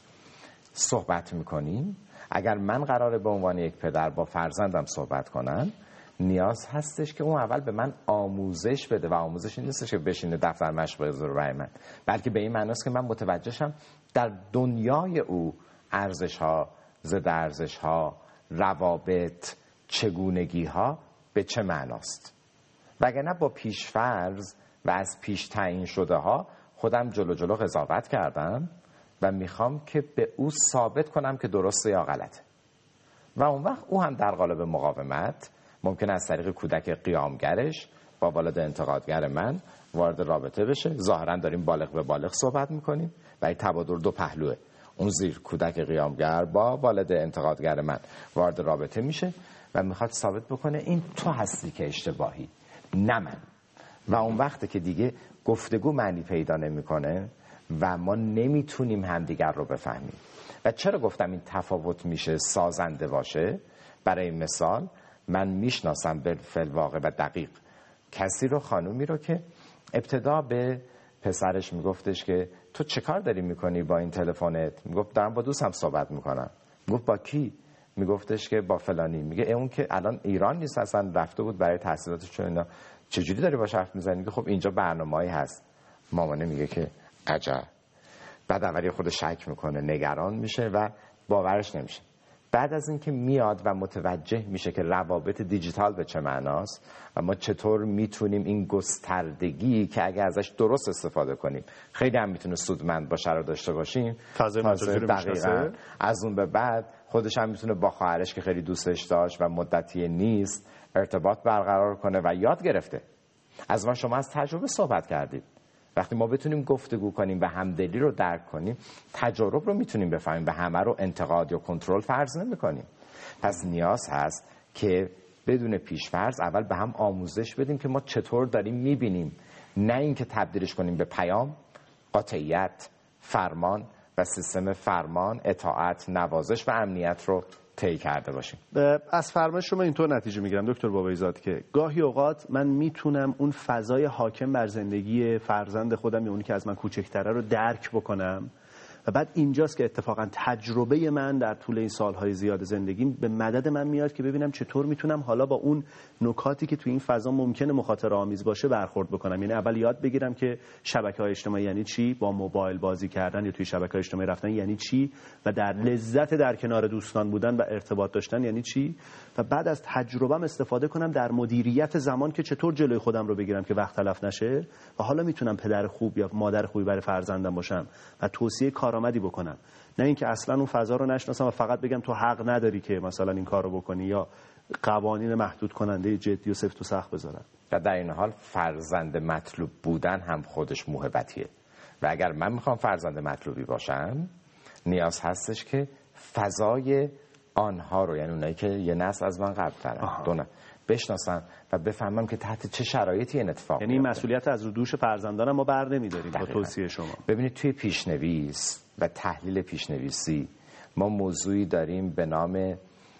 صحبت میکنیم، اگر من قراره به عنوان یک پدر با فرزندم صحبت کنم، نیاز هستش که اون اول به من آموزش بده و آموزش این نیستش که بشینه دفتر مشق بذاره برای من، بلکه به این معناست که من متوجه شم در دنیای او ارزش ها، ضد ارزش ها، روابط، چگونگی ها به چه معناست، وگرنه با پیشفرض و از پیش تعیین شده ها خودم جلو جلو قضاوت کردم و میخوام که به او ثابت کنم که درسته یا غلطه و اون وقت او هم در قالب مقاومت ممکن از طریق کودک قیامگرش با والد انتقادگر من وارد رابطه بشه. ظاهرا داریم بالغ به بالغ صحبت میکنیم و این تبادل دو پهلوه، اون زیر کودک قیامگر با والد انتقادگر من وارد رابطه میشه و میخواد ثابت بکنه این تو هستی که اشتباهی، نه من. و اون وقته که دیگه گفتگو معنی پیدا نمیکنه و ما نمیتونیم همدیگر رو بفهمیم. و چرا گفتم این تفاوت میشه سازنده باشه؟ برای مثال من میشناسم به فی‌الواقع و دقیق کسی رو، خانومی رو که ابتدا به پسرش میگفتش که تو چه کار داری میکنی با این تلفنت؟ میگفت دارم با دوستم صحبت میکنم. میگفت با کی؟ میگفتش که با فلانی. میگه اون که الان ایران نیست، اصلا رفته بود برای تحصیلاتش. چون اینا چجوری داری باش حرف میزنی؟ میگه خب اینجا برنامه‌ای هست. مامانه میگه که عجب. بعد اولی خود شک میکنه، نگران میشه و باورش نمیشه. بعد از اینکه میاد و متوجه میشه که روابط دیجیتال به چه معناست و ما چطور میتونیم این گستردگی که اگه ازش درست استفاده کنیم خیلی هم میتونه سودمند باشه رو داشته باشیم. تازه دقیقاً از اون به بعد خودش هم میتونه با خواهرش که خیلی دوستش داشت و مدتی نیست ارتباط برقرار کنه و یاد گرفته. از ما شما از تجربه صحبت کردید. وقتی ما بتونیم گفتگو کنیم و همدلی رو درک کنیم، تجارب رو میتونیم بفهمیم و همه رو انتقاد یا کنترل فرض نمی‌کنیم. پس نیاز هست که بدون پیش‌فرض اول به هم آموزش بدیم که ما چطور داریم میبینیم، نه اینکه تبدیلش کنیم به پیام، قاطعیت، فرمان و سیستم فرمان، اطاعت، نوازش و امنیت رو طی کرده باشیم. از فرمایش شما اینطور نتیجه میگیرم دکتر بابایی‌زاد که گاهی اوقات من میتونم اون فضای حاکم بر زندگی فرزند خودم یا اونی که از من کوچکتره رو درک بکنم و بعد اینجاست که اتفاقا تجربه من در طول این سالهای زیاد زندگیم به مدد من میاد که ببینم چطور میتونم حالا با اون نکاتی که توی این فضا ممکنه مخاطره آمیز باشه برخورد بکنم. یعنی اول یاد بگیرم که شبکه‌های اجتماعی یعنی چی، با موبایل بازی کردن یا توی شبکه‌های اجتماعی رفتن یعنی چی و در لذت در کنار دوستان بودن و ارتباط داشتن یعنی چی و بعد از تجربه‌ام استفاده کنم در مدیریت زمان که چطور جلوی خودم رو بگیرم که وقت تلف نشه و حالا میتونم پدر خوب یا مادر خوبی برای فرزندم باشم و توصیه کارآمدی بکنم. نه اینکه اصلا اون فضا رو نشناسم و فقط بگم تو حق نداری که مثلا این کارو بکنی یا قوانین محدود کننده جدی و سفت و سخت بذارن. و در این حال فرزند مطلوب بودن هم خودش موهبتیه و اگر من میخوام فرزند مطلوبی باشم نیاز هستش که فضای آنها رو، یعنی اونایی که یه نسل از من قبل ترن دونه بشناسن و بفهمم که تحت چه شرایطی این اتفاق یعنی مسئولیت از رو دوش فرزندانم ما بر نمیداریم با توصیه شما. ببینید توی پیشنویس و تحلیل پیشنویسی ما موضوعی داریم به نام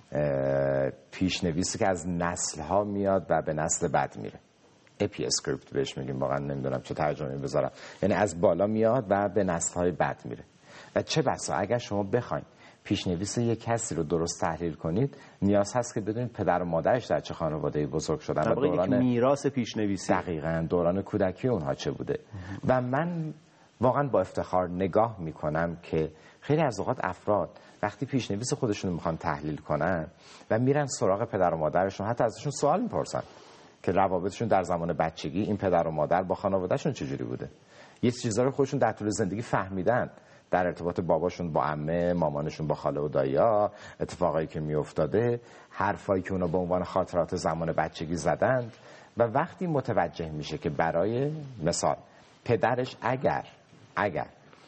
پیشنویسی که از نسل‌ها میاد و به نسل بعد میره. اپی اسکریپت بهش میگیم، واقعا نمیدونم چه ترجمه‌ای بذارم. یعنی از بالا میاد و به نسل‌های بعد میره. و چه بسا اگر شما بخواید پیشنویس یک کسی رو درست تحلیل کنید نیاز هست که بدونید پدر و مادرش در چه خانواده‌ای بزرگ شدن و دوران میراث پیشنویسی دقیقاً دوران کودکی اونها چه بوده. و من واقعا با افتخار نگاه میکنم که خیلی از اوقات افراد وقتی پیشنویس خودشون رو میخوان تحلیل کنن و میرن سراغ پدر و مادرشون، حتی ازشون سوال میپرسن که روابطشون در زمان بچگی این پدر و مادر با خانوادهشون چجوری بوده. یه چیزا رو خودشون در طول زندگی فهمیدن در ارتباط باباشون با عمه، مامانشون با خاله و دایی‌ها، اتفاقایی که میافتاده، حرفایی که اونا به عنوان خاطرات زمان بچگی زدند. و وقتی متوجه میشه که برای مثال پدرش اگر اگر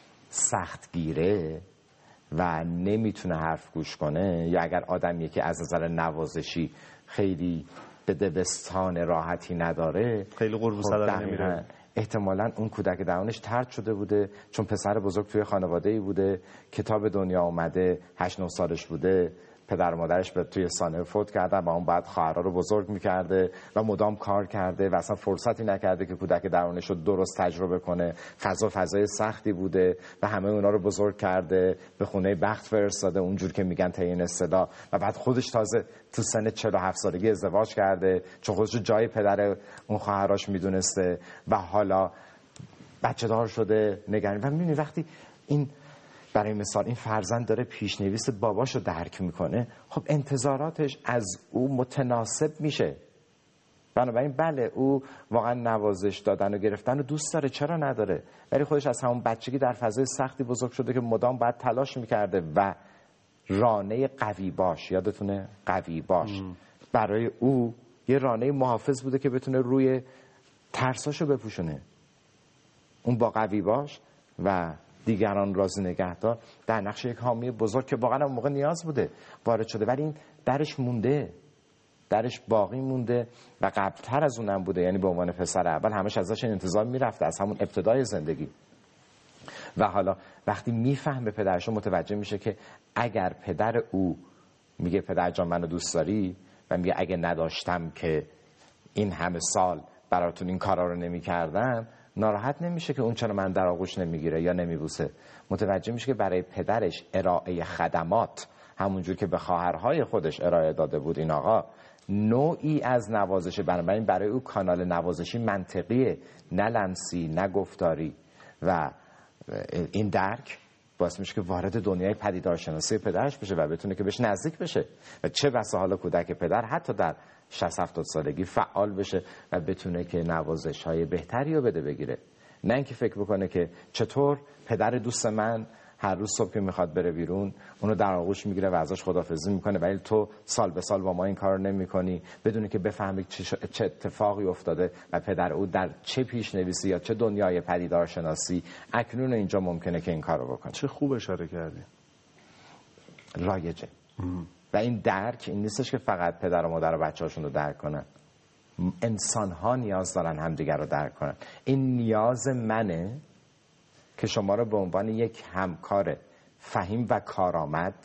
سختگیره و نمیتونه حرف گوش کنه یا اگر آدمیه که از نظر نوازشی خیلی به دبستان راحتی نداره، خیلی قربو صدر نمیره، احتمالاً اون کودک درونش طرد شده بوده چون پسر بزرگ توی خانواده‌ای بوده، کتاب دنیا اومده، هشت نه سالش بوده، پدر و مادرش به توی سانحه فوت کردن و اون بعد خواهرها رو بزرگ می‌کرده و مدام کار کرده و اصلا فرصتی نکرده که کودک درونش رو درست تجربه کنه. فضا فضای سختی بوده و همه اونا رو بزرگ کرده، به خونه بخت فرستاده اونجور که میگن طی این اصطلاح، و بعد خودش تازه تو سن چهل و هفت سالگی ازدواج کرده چون خودش جای پدر اون خواهرش میدونسته و حالا بچه دار شده. نگران و می‌بینی وقتی این برای مثال این فرزند داره پیشنویس باباشو درک میکنه، خب انتظاراتش از او متناسب میشه. بنابراین بله او واقعا نوازش دادن و گرفتن رو دوست داره، چرا نداره، ولی خودش از همون بچگی در فضای سختی بزرگ شده که مدام باید تلاش میکرده و رانه قوی باش، یادتونه قوی باش ام. برای او یه رانه محافظ بوده که بتونه روی ترساشو بپوشونه. اون با قوی باش و دیگران راضی نگهدار در نقش یک حامی بزرگ که واقعا اون موقع نیاز بوده وارد شده، ولی این درش مونده، درش باقی مونده و قبلتر از اونم بوده. یعنی به عنوان پسر اول همش ازش انتظار میرفته از همون ابتدای زندگی. و حالا وقتی میفهمه پدرش، متوجه میشه که اگر پدر او میگه پدر جان منو دوست داری و میگه اگه نداشتم که این همه سال براتون این کارا رو نمیکردم، ناراحت نمیشه که اون چرا من در آغوش نمیگیره یا نمیبوسه. متوجه میشه که برای پدرش ارائه خدمات، همونجور که به خواهرهای خودش ارائه داده بود این آقا، نوعی از نوازشه. بنابراین برای او کانال نوازشی منطقیه، نه لمسی نه گفتاری. و این درک باعث میشه که وارد دنیای پدیدارشناسی پدرش بشه و بتونه که بهش نزدیک بشه. و چه بسا حالا کودک پدر حتی در شصت هفتاد سالگی فعال بشه و بتونه که نوازش های بهتری رو بده بگیره. نه اینکه فکر بکنه که چطور پدر دوست من هر روز صبح که میخواد بره بیرون اونو در آغوش میگیره و ازش خداحافظی میکنه، ولی تو سال به سال با ما این کارو نمیکنی، بدون که بفهمی چه اتفاقی افتاده و پدر او در چه پیشنویسی یا چه دنیای پدیدار شناسی اکنون اینجا ممکنه که این کارو بکنه. چه خوب اشاره کردی. رایجه. و این درک این نیستش که فقط پدر و مادر و بچه‌هاشون رو درک کنن. انسان ها نیاز دارن همدیگر رو درک کنن. این نیاز منه که شما رو به عنوان یک همکار فهیم و کارآمد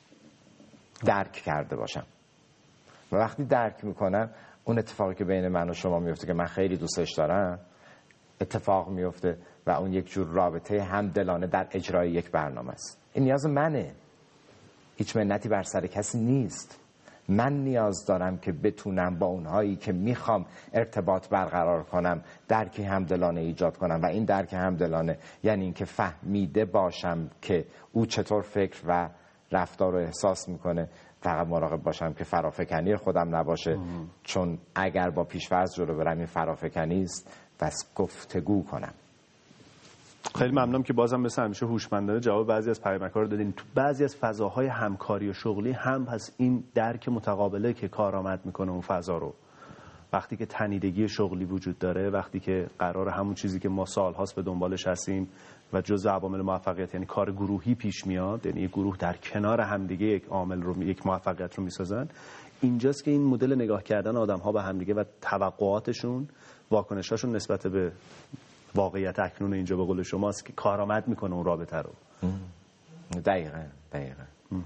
درک کرده باشم. و وقتی درک میکنم اون اتفاقی که بین من و شما میفته که من خیلی دوستش دارم اتفاق میفته و اون یک جور رابطه همدلانه در اجرای یک برنامه است. این نیاز منه، هیچ منتی بر سر کسی نیست. من نیاز دارم که بتونم با اونهایی که میخوام ارتباط برقرار کنم درک همدلانه ایجاد کنم. و این درک همدلانه یعنی اینکه فهمیده باشم که او چطور فکر و رفتار رو احساس میکنه. فقط مراقب باشم که فرافکنی خودم نباشه ام. چون اگر با پیش‌فرض جلو برم این فرافکنی است. پس گفتگو کنم. خیلی ممنونم که بازم مثل همیشه هوشمندانه جواب بعضی از پیامک‌ها رو دادین. تو بعضی از فضاهای همکاری و شغلی هم پس این درک متقابله که کارآمد میکنه اون فضا رو. وقتی که تنیدگی شغلی وجود داره، وقتی که قرار همون چیزی که ما سال‌هاست به دنبالش هستیم و جزء عوامل موفقیت یعنی کار گروهی پیش میاد، یعنی یک گروه در کنار همدیگه یک عامل رو یک موفقیت رو میسازن، اینجاست که این مدل نگاه کردن آدم‌ها به همدیگه و توقعاتشون، واکنش‌هاشون نسبت به واقعیت اکنون اینجا به قول شماست که کارآمد میکنه اون رابطه رو. دقیقاً دقیقاً.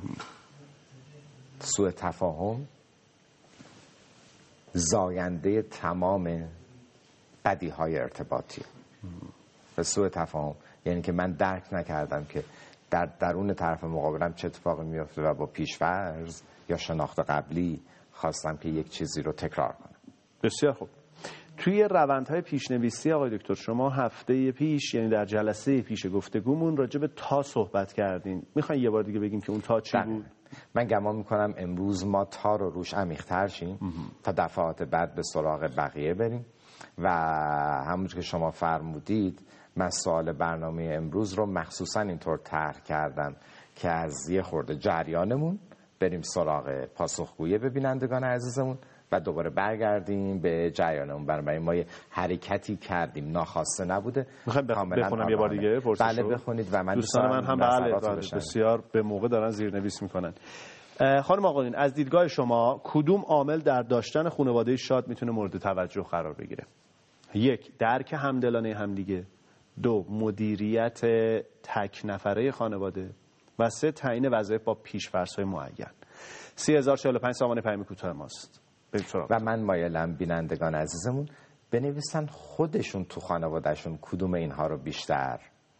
سوء تفاهم زاینده تمام بدیهای ارتباطی. و سوء تفاهم یعنی که من درک نکردم که در درون طرف مقابلم چه اتفاقی میفته و با پیش‌فرض یا شناخت قبلی خواستم که یک چیزی رو تکرار کنم. بسیار خوب. توی روندهای پیشنویسی آقای دکتر شما هفته پیش یعنی در جلسه پیش گفتگومون راجع به تا صحبت کردین. میخواین یه بار دیگه بگیم که اون تا چی بود؟ من گمان میکنم امروز ما تا رو روش عمیق‌تر شیم تا دفعات بعد به سراغ بقیه بریم. و همونجور که شما فرمودید من سوال برنامه امروز رو مخصوصا اینطور طرح کردم که از یه خورده جریانمون بریم سراغ پاسخگویی به بینندگان عزیزمون و دوباره برگردیم به جریانمون. بنابراین ما یه حرکتی کردیم، ناخواسته نبوده. میخوایم بخونم یه بار دیگه پرسش بله بخونید و من دوستان من هم بله, بله بسیار به موقع دارن زیرنویس میکنن. خانم آقایون، از دیدگاه شما کدوم عامل در داشتن خانواده شاد میتونه مورد توجه قرار بگیره؟ یک، درک همدلانه همدیگه. دو، مدیریت تک نفره خانواده. و سه، تعیین وظایف با پیش‌فرض‌های معین. سی هزار و چهل و پنج سامان پیام کوتاه ماست. و من مایلم بینندگان عزیزمون بنویسن خودشون تو خانوادهشون کدوم اینها رو بیشتر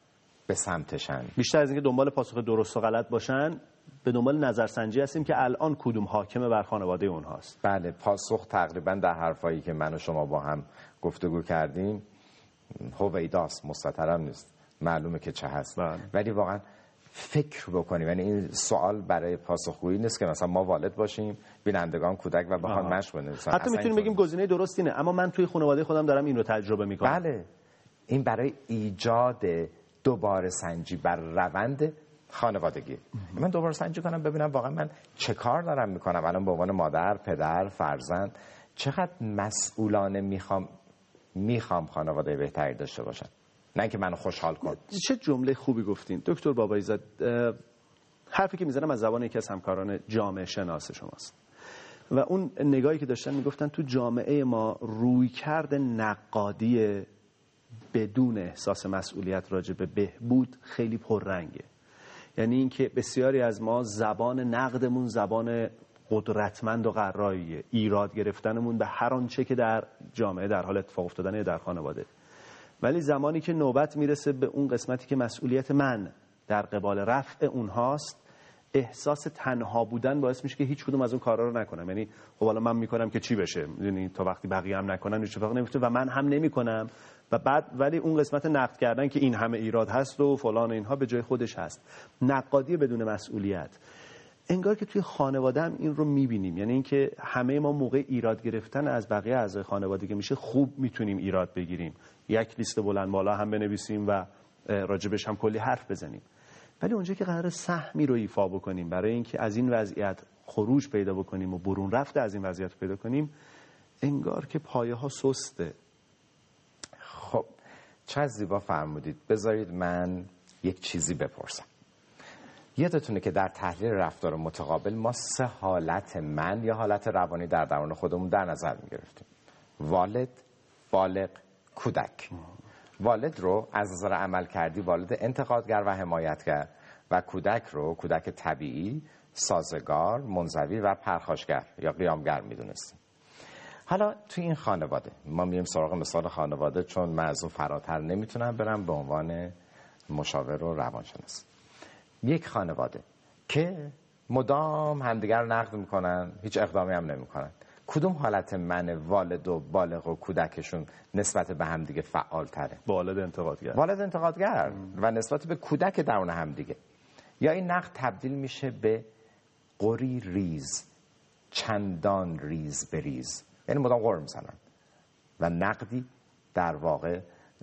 به سمتشن. بیشتر از اینکه دنبال پاسخ درست و غلط باشن، به دنبال نظرسنجی هستیم که الان کدوم حاکم بر خانواده اونهاست. بله، پاسخ تقریبا در حرفایی که من و شما با هم گفتگو کردیم هویداست، مستترم نیست، معلومه که چه هست. بله. ولی واقعا فکر بکنیم. یعنی این سوال برای پاسخگویی نیست که مثلا ما والد باشیم، بینندگان کودک و بخوان مشق بنویسن. حتی میتونیم بگیم گزینه درست اینه، اما من توی خانواده خودم دارم این رو تجربه میکنم. بله، این برای ایجاد دوباره سنجی بر روند خانوادگی. من دوباره سنجی کنم ببینم واقعا من چه کار دارم میکنم الان به عنوان مادر، پدر، فرزند، چقدر مسئولانه میخوام میخوام خانواده بهتری داشته باشم. نه اینکه منو خوشحال کن. چه جمله خوبی گفتین دکتر باباییزاد. حرفی که میزنم از زبان یکی از همکاران جامعه شناس شماست و اون نگاهی که داشتن میگفتن تو جامعه ما رویکرد نقادی بدون احساس مسئولیت راجع به بهبود خیلی پررنگه. یعنی اینکه بسیاری از ما زبان نقدمون زبان قدرتمند و قراییه، ایراد گرفتنمون به هر آنچه که در جامعه در حال اتفاق افتادن یا در خانواده. ولی زمانی که نوبت میرسه به اون قسمتی که مسئولیت من در قبال رفع اونهاست، احساس تنها بودن باعث میشه که هیچ کدوم از اون کارا رو نکنم. یعنی خب حالا من میکنم که چی بشه، یعنی تا وقتی بقیه هم نکنن هیچ اتفاقی نمیفته و من هم نمیکنم و بعد ولی اون قسمت نقد کردن که این همه ایراد هست و فلان اینها به جای خودش هست. نقادی بدون مسئولیت. انگار که توی خانواده هم این رو میبینیم، یعنی اینکه همه ما موقع ایراد گرفتن از بقیه اعضای خانواده که میشه خوب میتونیم ایراد بگیریم، یک لیست بلند بالا هم بنویسیم و راجبش هم کلی حرف بزنیم. ولی اونجا که قرار سهمی رو ایفا بکنیم برای اینکه از این وضعیت خروج پیدا بکنیم و برون رفته از این وضعیت پیدا کنیم، انگار که پایه ها سسته. خب چقدر زیبا فرمودید. بذارید من یک چیزی بپرسم. یادتونه که در تحلیل رفتار متقابل ما سه حالت من یا حالت روانی در درون خودمون در نظر می‌گرفتیم: والد، بالغ، کودک. والد رو از نظر عمل کردی والد انتقادگر و حمایتگر و کودک رو کودک طبیعی، سازگار، منزوی و پرخاشگر یا قیامگر میدونستیم. حالا توی این خانواده ما میریم سراغ مثال خانواده، چون من از اون فراتر نمیتونم برم به عنوان مشاور و روانشناس. یک خانواده که مدام همدیگر رو نقد میکنن، هیچ اقدامی هم نمیکنن، کدوم حالت من والد و بالغ و کودکشون نسبت به همدیگه فعال تره؟ والد انتقادگر. والد انتقادگر و نسبت به کودک درون همدیگه. یا این نقد تبدیل میشه به قری ریز، چندان ریز به ریز، یعنی مدام غر میزنن و نقدی در واقع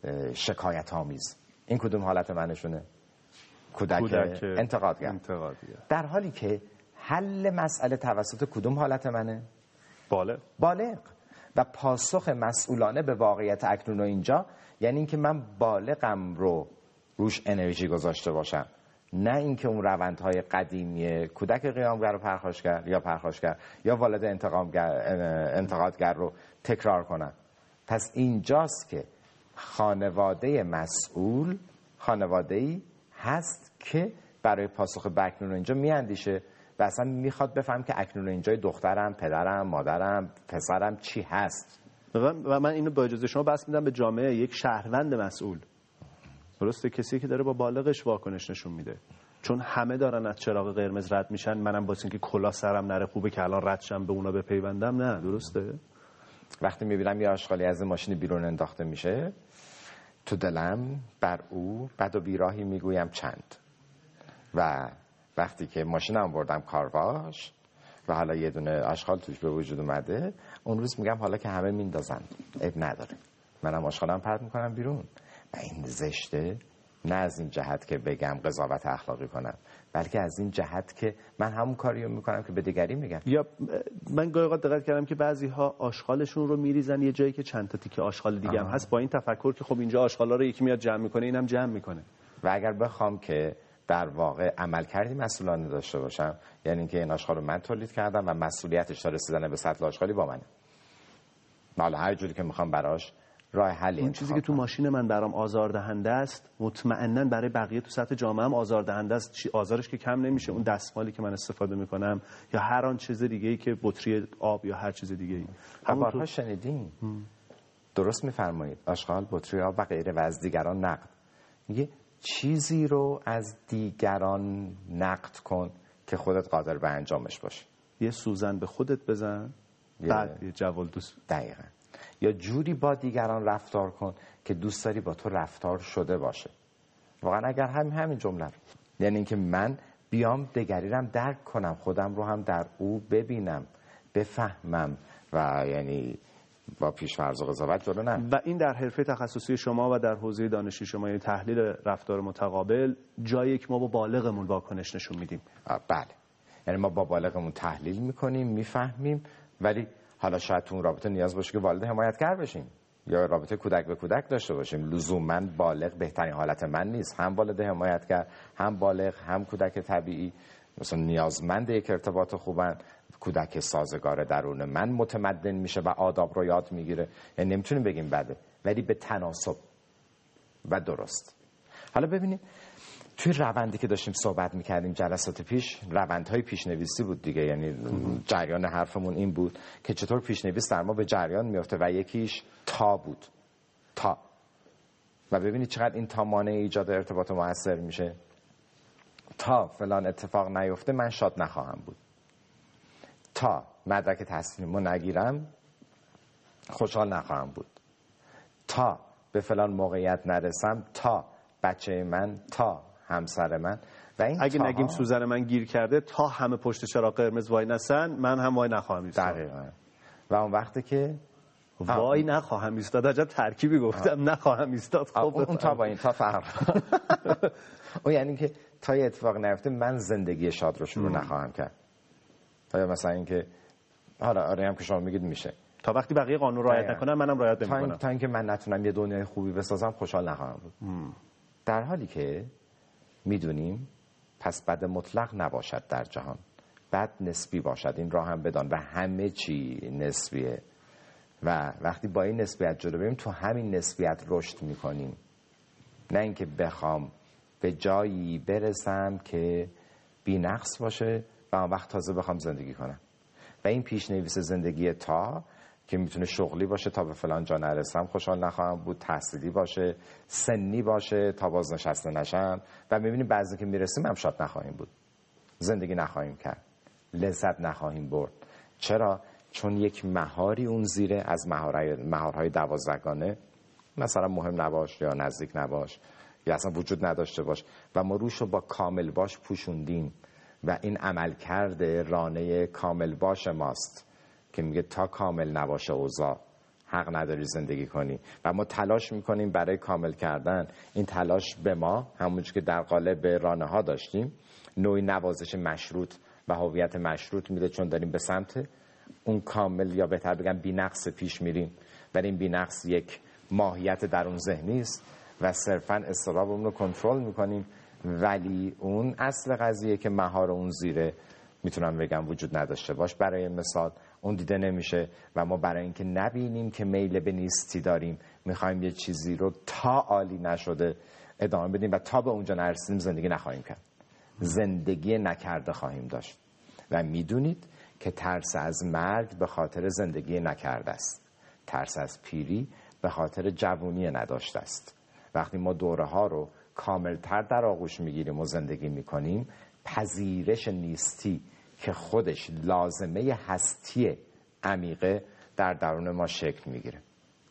شکایت آمیز. این کدوم حالت منشونه؟ کودک, کودک انتقادگر. انتقادگر. در حالی که حل مسئله توسط کدوم حالت منه؟ بالغ. بالغ. و پاسخ مسئولانه به واقعیت اکنون و اینجا یعنی اینکه من بالغم رو روش انرژی گذاشته باشم، نه اینکه اون روندهای قدیمی کودک قیامگر و پرخاشگر یا پرخاشگر یا والد انتقامگر انتقادگر رو تکرار کنم. پس اینجاست که خانواده مسئول خانواده‌ای هست که برای پاسخ به اکنون و اینجا میاندیشه و اصلا میخواد بفهم که اکنون و اینجای دخترم، پدرم، مادرم، پسرم چی هست. و من اینو با اجازه شما بس میدم به جامعه یک شهروند مسئول. درسته؟ کسی که داره با بالغش واکنش نشون میده. چون همه دارن از چراغ قرمز رد میشن، منم واسه اینکه کلا سرم نره خوبه که الان رد شم به اونا بپیوندم. نه، درسته؟ وقتی میبینم یه آشغالی از ماشین بیرون انداخته میشه، تو دلم بر او بد و بیراهی میگویم چند. و وقتی که ماشینم بردم کارواش و حالا یه دونه آشغال توش به وجود اومده، اون روز میگم حالا که همه میندازن عیب نداره، منم آشغالم پرت میکنم بیرون. و این زشته، نه از این جهت که بگم قضاوت اخلاقی کنم، بلکه از این جهت که من همون کاریو میکنم که به دیگری میگم. یا من گاهی اوقات دقت کردم که بعضی‌ها آشغالشون رو میریزن یه جایی که چند تا تیکه آشغال دیگه هم هست، با این تفکر که خب اینجا آشغالا رو یکی میاد جمع میکنه، اینم جمع میکنه. و اگر بخوام که در واقع عمل کردی مسئولانه داشته باشم، یعنی اینکه این آشغال رو من تولید کردم و مسئولیتش تا رسیدن به سطل آشغالی با منه. حالا هر جوری که میخوام براش راه حلی. اون چیزی که تو ماشین من برام آزاردهنده است، مطمئناً برای بقیه تو سطح جامعه هم آزاردهنده است. آزارش که کم نمیشه. اون دستمالی که من استفاده میکنم یا هر آن چیز دیگه‌ای که بطری آب یا هر چیز دیگه‌ای. همونطور تو... شنیدین. هم. درست میفرمایید. آشغال، بطری آب و غیره و از دیگران نقد. میگه چیزی رو از دیگران نقد کن که خودت قادر به انجامش باشی. یه سوزن به خودت بزن، یه... بعد یه جوال دوست. دقیقاً. یا جوری با دیگران رفتار کن که دوست داری با تو رفتار شده باشه. واقعا اگر همین همین جمله رو، یعنی اینکه من بیام دیگری رو درک کنم، خودم رو هم در او ببینم، بفهمم و یعنی با پیش‌فرض و قضاوت جلو نرم. و این در حرفه تخصصی شما و در حوزه دانشی شما، یعنی تحلیل رفتار متقابل، جایی که ما با بالغمون واکنش نشون میدیم. بله، یعنی ما با بالغمون تحلیل میکنیم، میفهمیم، ولی حالا شاید تو اون رابطه نیاز باشه که والد حمایتگر بشیم یا رابطه کودک به کودک داشته باشیم. لزوما بالغ بهترین حالت من نیست، هم والد حمایتگر، هم بالغ، هم کودک طبیعی مثلا نیازمند یک ارتباط خوبن. کودک سازگار درون من متمدن میشه و آداب رو یاد میگیره، یعنی نمیتونیم بگیم بده، ولی به تناسب و درست. حالا ببینید توی روندی که داشتیم صحبت میکردیم جلسات پیش، روندهای پیشنویسی بود دیگه، یعنی جریان حرفمون این بود که چطور پیشنویس در ما به جریان میفته و یکیش تا بود، تا. و ببینید چقدر این تا مانع ایجاد ارتباط موثر میشه. تا فلان اتفاق نیفته من شاد نخواهم بود، تا مدرک تحصیلیمو نگیرم خوشحال نخواهم بود، تا به فلان موقعیت نرسم، تا بچه من، تا همسر من. و این اگه تاها... نگیم سوزن من گیر کرده تا همه پشت چراغ قرمز وای نسن من هم وای نخواهم ایستاد. دقیقاً. و اون وقتی که وای نخواهم ایستاد، عجب ترکیبی گفتم، نخواهم ایستاد. خب اون تا با این تا فرق اون یعنی که تا یه اتفاق نیفته من زندگی شاد رو شروع نخواهم کرد. یا مثلا اینکه حالا آره هم که شما میگید میشه تا وقتی بقیه قانون رعایت نکنن منم رعایت نمیکنم. تا اینکه من نتونم یه دنیای خوبی بسازم خوشحال نخواهم بود. مم. در حالی که میدونیم پس بد مطلق نباشد در جهان، بد نسبی باشد، این راه هم بدان و همه چی نسبیه. و وقتی با این نسبیت جلو بریم تو همین نسبیت رشد میکنیم، نه اینکه بخوام به جایی برسم که بی نقص باشه و آن وقت تازه بخوام زندگی کنم. و این پیشنویس زندگی تا که میتونه شغلی باشه تا به فلان جا نرسم خوشحال نخواهم بود، تحصیلی باشه، سنی باشه تا بازنشسته نشم، و میبینیم بعضی که میرسیم هم شاد نخواهیم بود، زندگی نخواهیم کرد، لذت نخواهیم برد. چرا؟ چون یک مهاری اون زیره از مهارهای دوازدگانه مثلا مهم نباش یا نزدیک نباش یا اصلا وجود نداشته باش و ما روش رو با کامل باش پوشوندیم و این عمل کرده رانه کامل باش ماست که میگه تا کامل نباشه اوضاع حق نداری زندگی کنی و ما تلاش میکنیم برای کامل کردن. این تلاش به ما همونجور که در قالب رانه ها داشتیم نوعی نوازش مشروط و هویت مشروط میده، چون داریم به سمت اون کامل یا بهتر بگم بی نقص پیش میریم. ولی این بی نقص یک ماهیت درون ذهنی است و صرفا اضطرابمون رو کنترل میکنیم، ولی اون اصل قضیه که مهار اون زیره میتونم بگم وجود نداشته باش. برای مثال اون دیده نمیشه و ما برای اینکه نبینیم که میل به نیستی داریم میخوایم یه چیزی رو تا عالی نشده ادامه بدیم و تا به اونجا نرسیدیم زندگی نخواهیم کرد، زندگی نکرده خواهیم داشت. و میدونید که ترس از مرگ به خاطر زندگی نکرده است، ترس از پیری به خاطر جوونی نداشته است. وقتی ما دوره ها رو کاملتر در آغوش میگیریم و زندگی میکنیم، پذیرش نیستی که خودش لازمه هستی عمیقه در درون ما شکل میگیره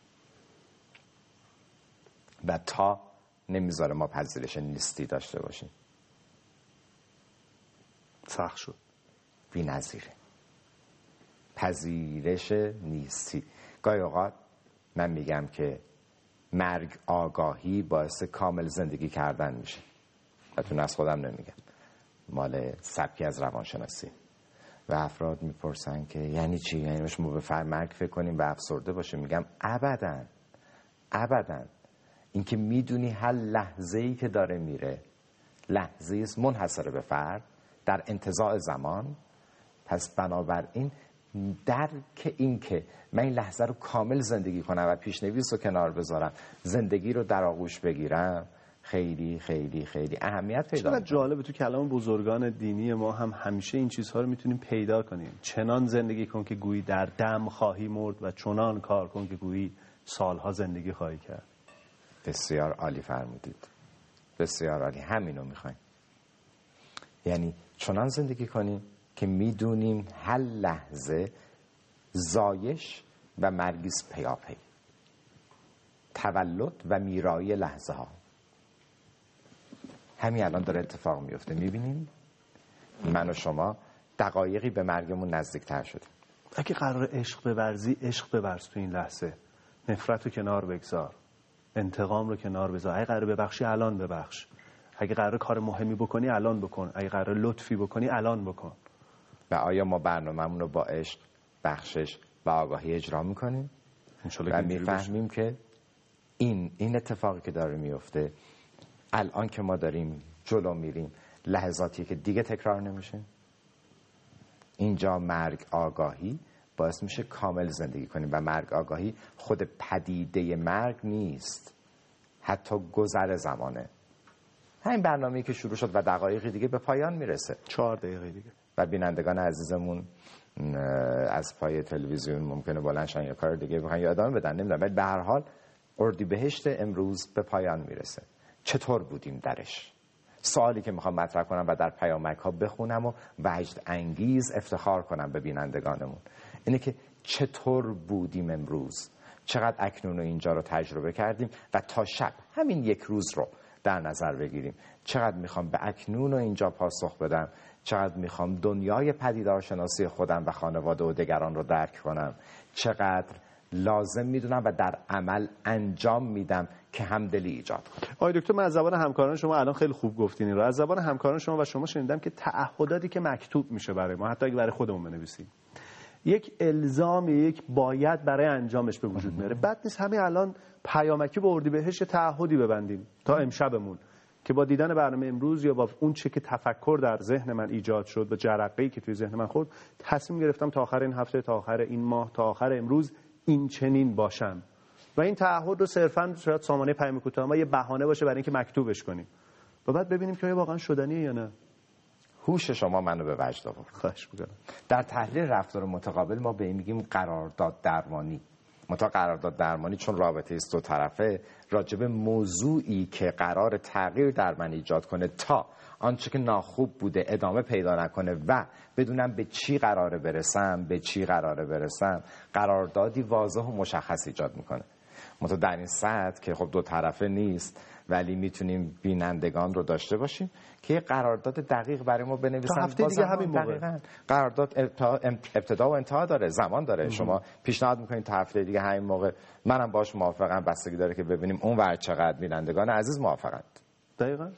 و تا نمیذاره ما پذیرش نیستی داشته باشیم. سخت شد، بی نظیره پذیرش نیستی. گاهی اوقات من میگم که مرگ آگاهی باعث کامل زندگی کردن میشه. حتما از خودم نمیگم، مال سبکی از روانشناسی. و افراد میپرسن که یعنی چی؟ یعنی ما به فر مرگ فکر کنیم و افسرده باشیم؟ میگم ابداً ابداً. این که میدونی هر لحظه‌ای که داره میره لحظه‌ای است منحصر به فرد در انتزاع زمان، پس بنابراین درک این که من این لحظه رو کامل زندگی کنم و پیشنویس رو کنار بذارم، زندگی رو در آغوش بگیرم، خیلی خیلی خیلی اهمیت پیدا میکنه. چقدر جالبه تو کلام بزرگان دینی ما هم همیشه این چیزها رو میتونیم پیدا کنیم. چنان زندگی کن که گویی در دم خواهی مرد و چنان کار کن که گویی سالها زندگی خواهی کرد. بسیار عالی فرمودید، بسیار عالی، همینو میخوایم. یعنی چنان زندگی کنیم که میدونیم هر لحظه زایش و مرگیز پیاپی، تولد و میرایی لحظه ها. همین الان داره اتفاق میفته، میبینیم من و شما دقایقی به مرگمون نزدیکتر شدیم. اگه قرار عشق بورزی، عشق بورز تو این لحظه. نفرت رو کنار بگذار، انتقام رو کنار بذار. اگه قرار ببخشی الان ببخش، اگه قرار کار مهمی بکنی الان بکن، اگه قرار لطفی بکنی الان بکن. و آیا ما برنامه‌مون رو با عشق، بخشش و آگاهی اجرا میکنیم؟ و میفهمیم که این این اتفاقی که داره میفته الان که ما داریم جلو میریم لحظاتی که دیگه تکرار نمیشه. اینجا مرگ آگاهی باعث میشه کامل زندگی کنیم و مرگ آگاهی خود پدیده مرگ نیست، حتی گذر زمانه. همین برنامه‌ای که شروع شد و دقایقی دیگه به پایان میرسه، چهار دقیقه دیگه، و بینندگان عزیزمون از پای تلویزیون ممکنه بلند شن یا کار دیگه بخوان یا ادامه بدن، نمیدونم، ولی به هر حال اردیبهشت امروز به پایان میرسه. چطور بودیم درش؟ سوالی که میخوام مطرح کنم و در پیامک ها بخونم و وجد انگیز افتخار کنم به بینندگانمون اینه که چطور بودیم امروز، چقدر اکنون و اینجا رو تجربه کردیم و تا شب همین یک روز رو در نظر بگیریم. چقدر میخوام به اکنون و اینجا پاسخ بدم، چقدر میخوام دنیای پدیدارشناسی خودم و خانواده و دیگران رو درک کنم، چقدر لازم میدونم و در عمل انجام میدم که همدلی ایجاد کنم. آقای دکتر، من از زبان همکاران شما الان خیلی خوب گفتین این رو، از زبان همکاران شما و شما شنیدم که تعهداتی که مکتوب میشه برای ما، حتی اگه برای خودمون بنویسیم، یک الزام، یک باید برای انجامش به وجود میاره. بعد نیست همین الان پیامکی به اردیبهشت تعهدی ببندیم تا امشبمون که با دیدن برنامه امروز یا با اون چه که تفکر در ذهن من ایجاد شد و جرقه‌ای که توی ذهن من خورد، تصمیم گرفتم تا آخر این هفته، تا آخر این ماه، تا آخر امروز این چنین باشم. و این تعهد رو صرفاً شاید سامانه پیام کوتاه ما یه بهانه باشه برای اینکه مکتوبش کنیم و بعد ببینیم که آیا واقعا شدنیه یا نه. هوش شما منو به وجد آورد. خواهش می‌کنم. در تحلیل رفتار متقابل ما به این میگیم قرارداد درمانی. متا قرارداد درمانی چون رابطه است دو طرفه، راجب موضوعی که قرار تغییر در من ایجاد کنه تا آنچه که ناخوب بوده ادامه پیدا نکنه و بدونم به چی قراره برسم به چی قراره برسم قراردادی واضح و مشخص ایجاد میکنه. متا در این سطح که خب دو طرفه نیست ولی میتونیم بینندگان رو داشته باشیم که یه قرارداد دقیق برای ما بنویسن. تا هفته دیگه همین موقع قرارداد ابتدا و انتها داره، زمان داره. ام. شما پیشنهاد میکنید تا هفته دیگه همین موقع، منم باش موافقم، بستگی داره که ببینیم اون ور چقدر بینندگان عزیز موافقند. دقیقاً.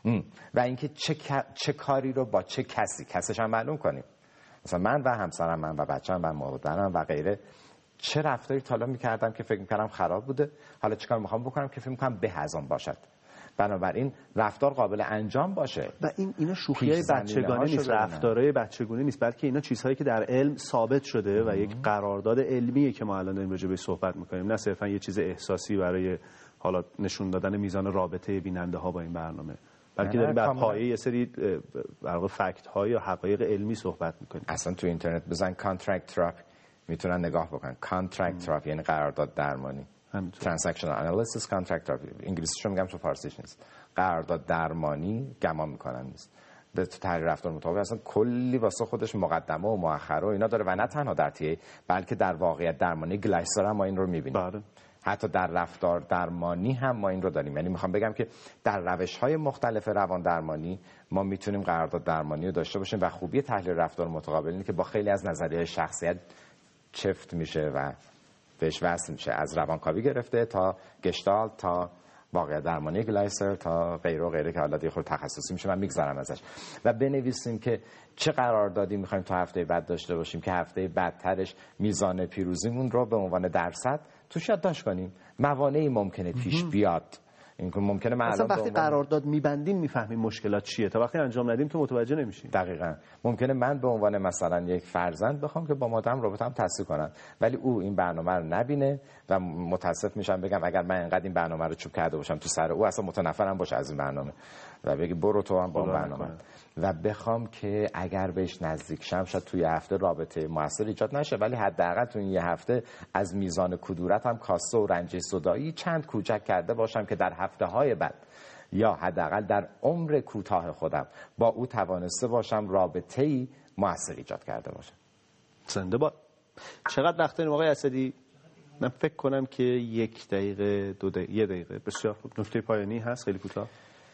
و اینکه چه چه کاری رو با چه کسی کسش هم معلوم کنیم. مثلا من و همسرم، من و بچه‌م و مادرم و غیره چه رفتاری تا حالا می‌کردم که فکر می‌کردم خراب بوده، حالا چیکار می‌خوام بکنم که فکر می‌کنم به از آن باشد. بنابراین رفتار قابل انجام باشه و این اینا شوخیای بچگانه نیست، رفتارهای بچگونه نیست، بلکه اینا چیزهایی که در علم ثابت شده ام. و یک قرارداد علمیه که ما الان داریم راجع بهش صحبت می‌کنیم، نه صرفا یه چیز احساسی برای حالا نشون دادن میزان رابطه بیننده‌ها با این برنامه، بلکه داریم بر پایه یه سری در واقع فکت ها یا حقایق علمی صحبت می‌کنیم. اصلا تو اینترنت بزن کانترکت تراپی میتونن نگاه بکنن. کانترکت تراپی یعنی قرارداد درمانی. ترانزکشنال انالیسیس کانترکت تراپی، انگلیسیشو میگم تو فارسیش نیست. قرارداد درمانی گمان میکنن نیست. به تحلیل رفتار متقابل اصلا کلی واسه خودش مقدمه و مؤخره و اینا داره و نه تنها در تی بلکه در واقعیت درمانی گلایسر هم ما این رو میبینیم. بله. حتی در رفتار درمانی هم ما این رو داریم. یعنی میخوام بگم که در روش‌های مختلف روان درمانی ما میتونیم قرارداد درمانی رو داشته باشیم و خوبی تحلیل رفتار متقابل اینه که با خیلی از نظریه‌های شخصیت چفت میشه و بهش وصل میشه، از روانکاوی گرفته تا گشتالت تا واقعیت درمانی گلایسر تا غیره و غیره که حالا دیگه خود تخصصی میشه، من میگذرم ازش. و بنویسیم که چه قراردادی میخوایم تا هفته بعد داشته باشیم که هفته بعدترش میزان پیروزیمون رو به عنوان درصد توش یادداشت کنیم. موانعی ممکنه پیش بیاد، این که ممکنه من اصلا وقتی قرارداد میبندیم میفهمیم مشکلات چیه، تا وقتی انجام ندیم که متوجه نمیشیم. دقیقاً. ممکنه من به عنوان مثلا یک فرزند بخوام که با مادرم رابطه‌ام تصحیح کنم ولی او این برنامه رو نبینه و متاسف میشم بگم اگر من اینقدر این برنامه رو چوب کرده باشم تو سر او، اصلا متنفرم باشه از این برنامه و بگی برو تو هم با اون برنامه کنه. و بخوام که اگر بهش نزدیک شم شاید توی هفته رابطه موثر ایجاد نشه ولی حداقل تو این یه هفته از میزان کدورت هم کاسته و رنج صدایی چند کوچک کرده باشم که در هفته‌های بعد یا حداقل در عمر کوتاه خودم با او توانسته باشم رابطه‌ای موثر ایجاد کرده باشم. زنده باد. چقدر وقت داریم آقای اسدی؟ من فکر کنم که یک دقیقه دو دقیقه یه دقیقه. بسیار خوب. نکته پایانی هست خیلی کوتاه.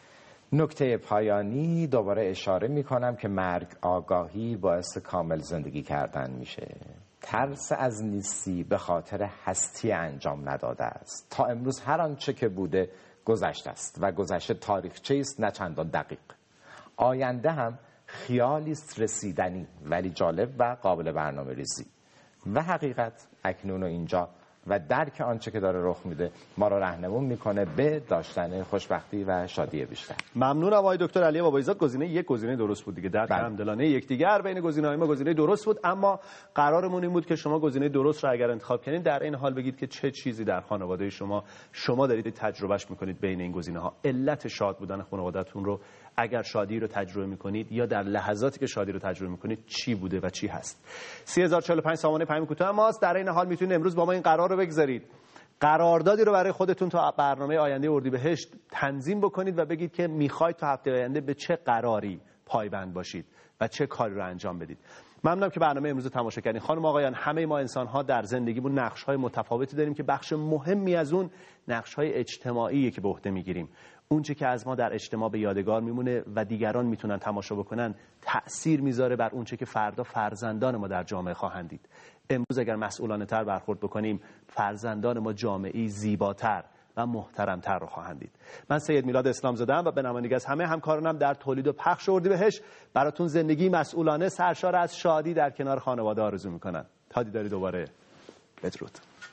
نکته پایانی دوباره اشاره میکنم که مرگ آگاهی باعث کامل زندگی کردن میشه. ترس از نیستی به خاطر هستی انجام نداده است. تا امروز هر آنچه که بوده گذشته است و گذشته تاریخچه است نه چندان دقیق. آینده هم خیالی است رسیدنی ولی جالب و قابل برنامه ریزی. و حقیقت اکنون و اینجا و درک آنچه که داره رخ میده ما را راهنمون میکنه به داشتن خوشبختی و شادی بیشتر. ممنونم آقای دکتر علی بابایی‌زاد. گزینه یک گزینه درست بود دیگه، درک همدلانه یکدیگر بین گزینه‌های ما گزینه درست بود، اما قرارمون این بود که شما گزینه درست رو اگر انتخاب کنید در این حال بگید که چه چیزی در خانواده شما شما دارید تجربهش میکنید بین این گزینه‌ها. علت شاد بودن خانواده‌تون رو اگر شادی رو تجربه میکنید یا در لحظاتی که شادی رو تجربه میکنید چی بوده و چی هست. سی هزار و چهل و پنج سامانه پیام کوتاه ماست. در این حال میتونید امروز با ما این قرار رو بگذارید، قراردادی رو برای خودتون تا برنامه آینده اردیبهشت تنظیم بکنید و بگید که میخواید تا هفته آینده به چه قراری پایبند باشید و چه کاری رو انجام بدید. ممنونم که برنامه امروز رو تماشا کردین. خانم آقایان، همه ما انسان‌ها در زندگیمون نقش‌های متفاوتی داریم که بخش مهمی از اون نقش‌های اجتماعیه که به عهده میگیریم. اونچه که از ما در اجتماع به یادگار میمونه و دیگران میتونن تماشا بکنن تأثیر میذاره بر اونچه که فردا فرزندان ما در جامعه خواهند دید. امروز اگر مسئولانه تر برخورد بکنیم فرزندان ما جامعه‌ای زیباتر و محترمتر رو خواهند دید. من سید میلاد اسلام زاده‌ام و به نمایندگی از همه همکارانم در تولید و پخش اردیبهشت براتون زندگی مسئولانه سرشار از شادی در کنار خانواده آرزو میکنم. تا دیداری دوباره، بدرود.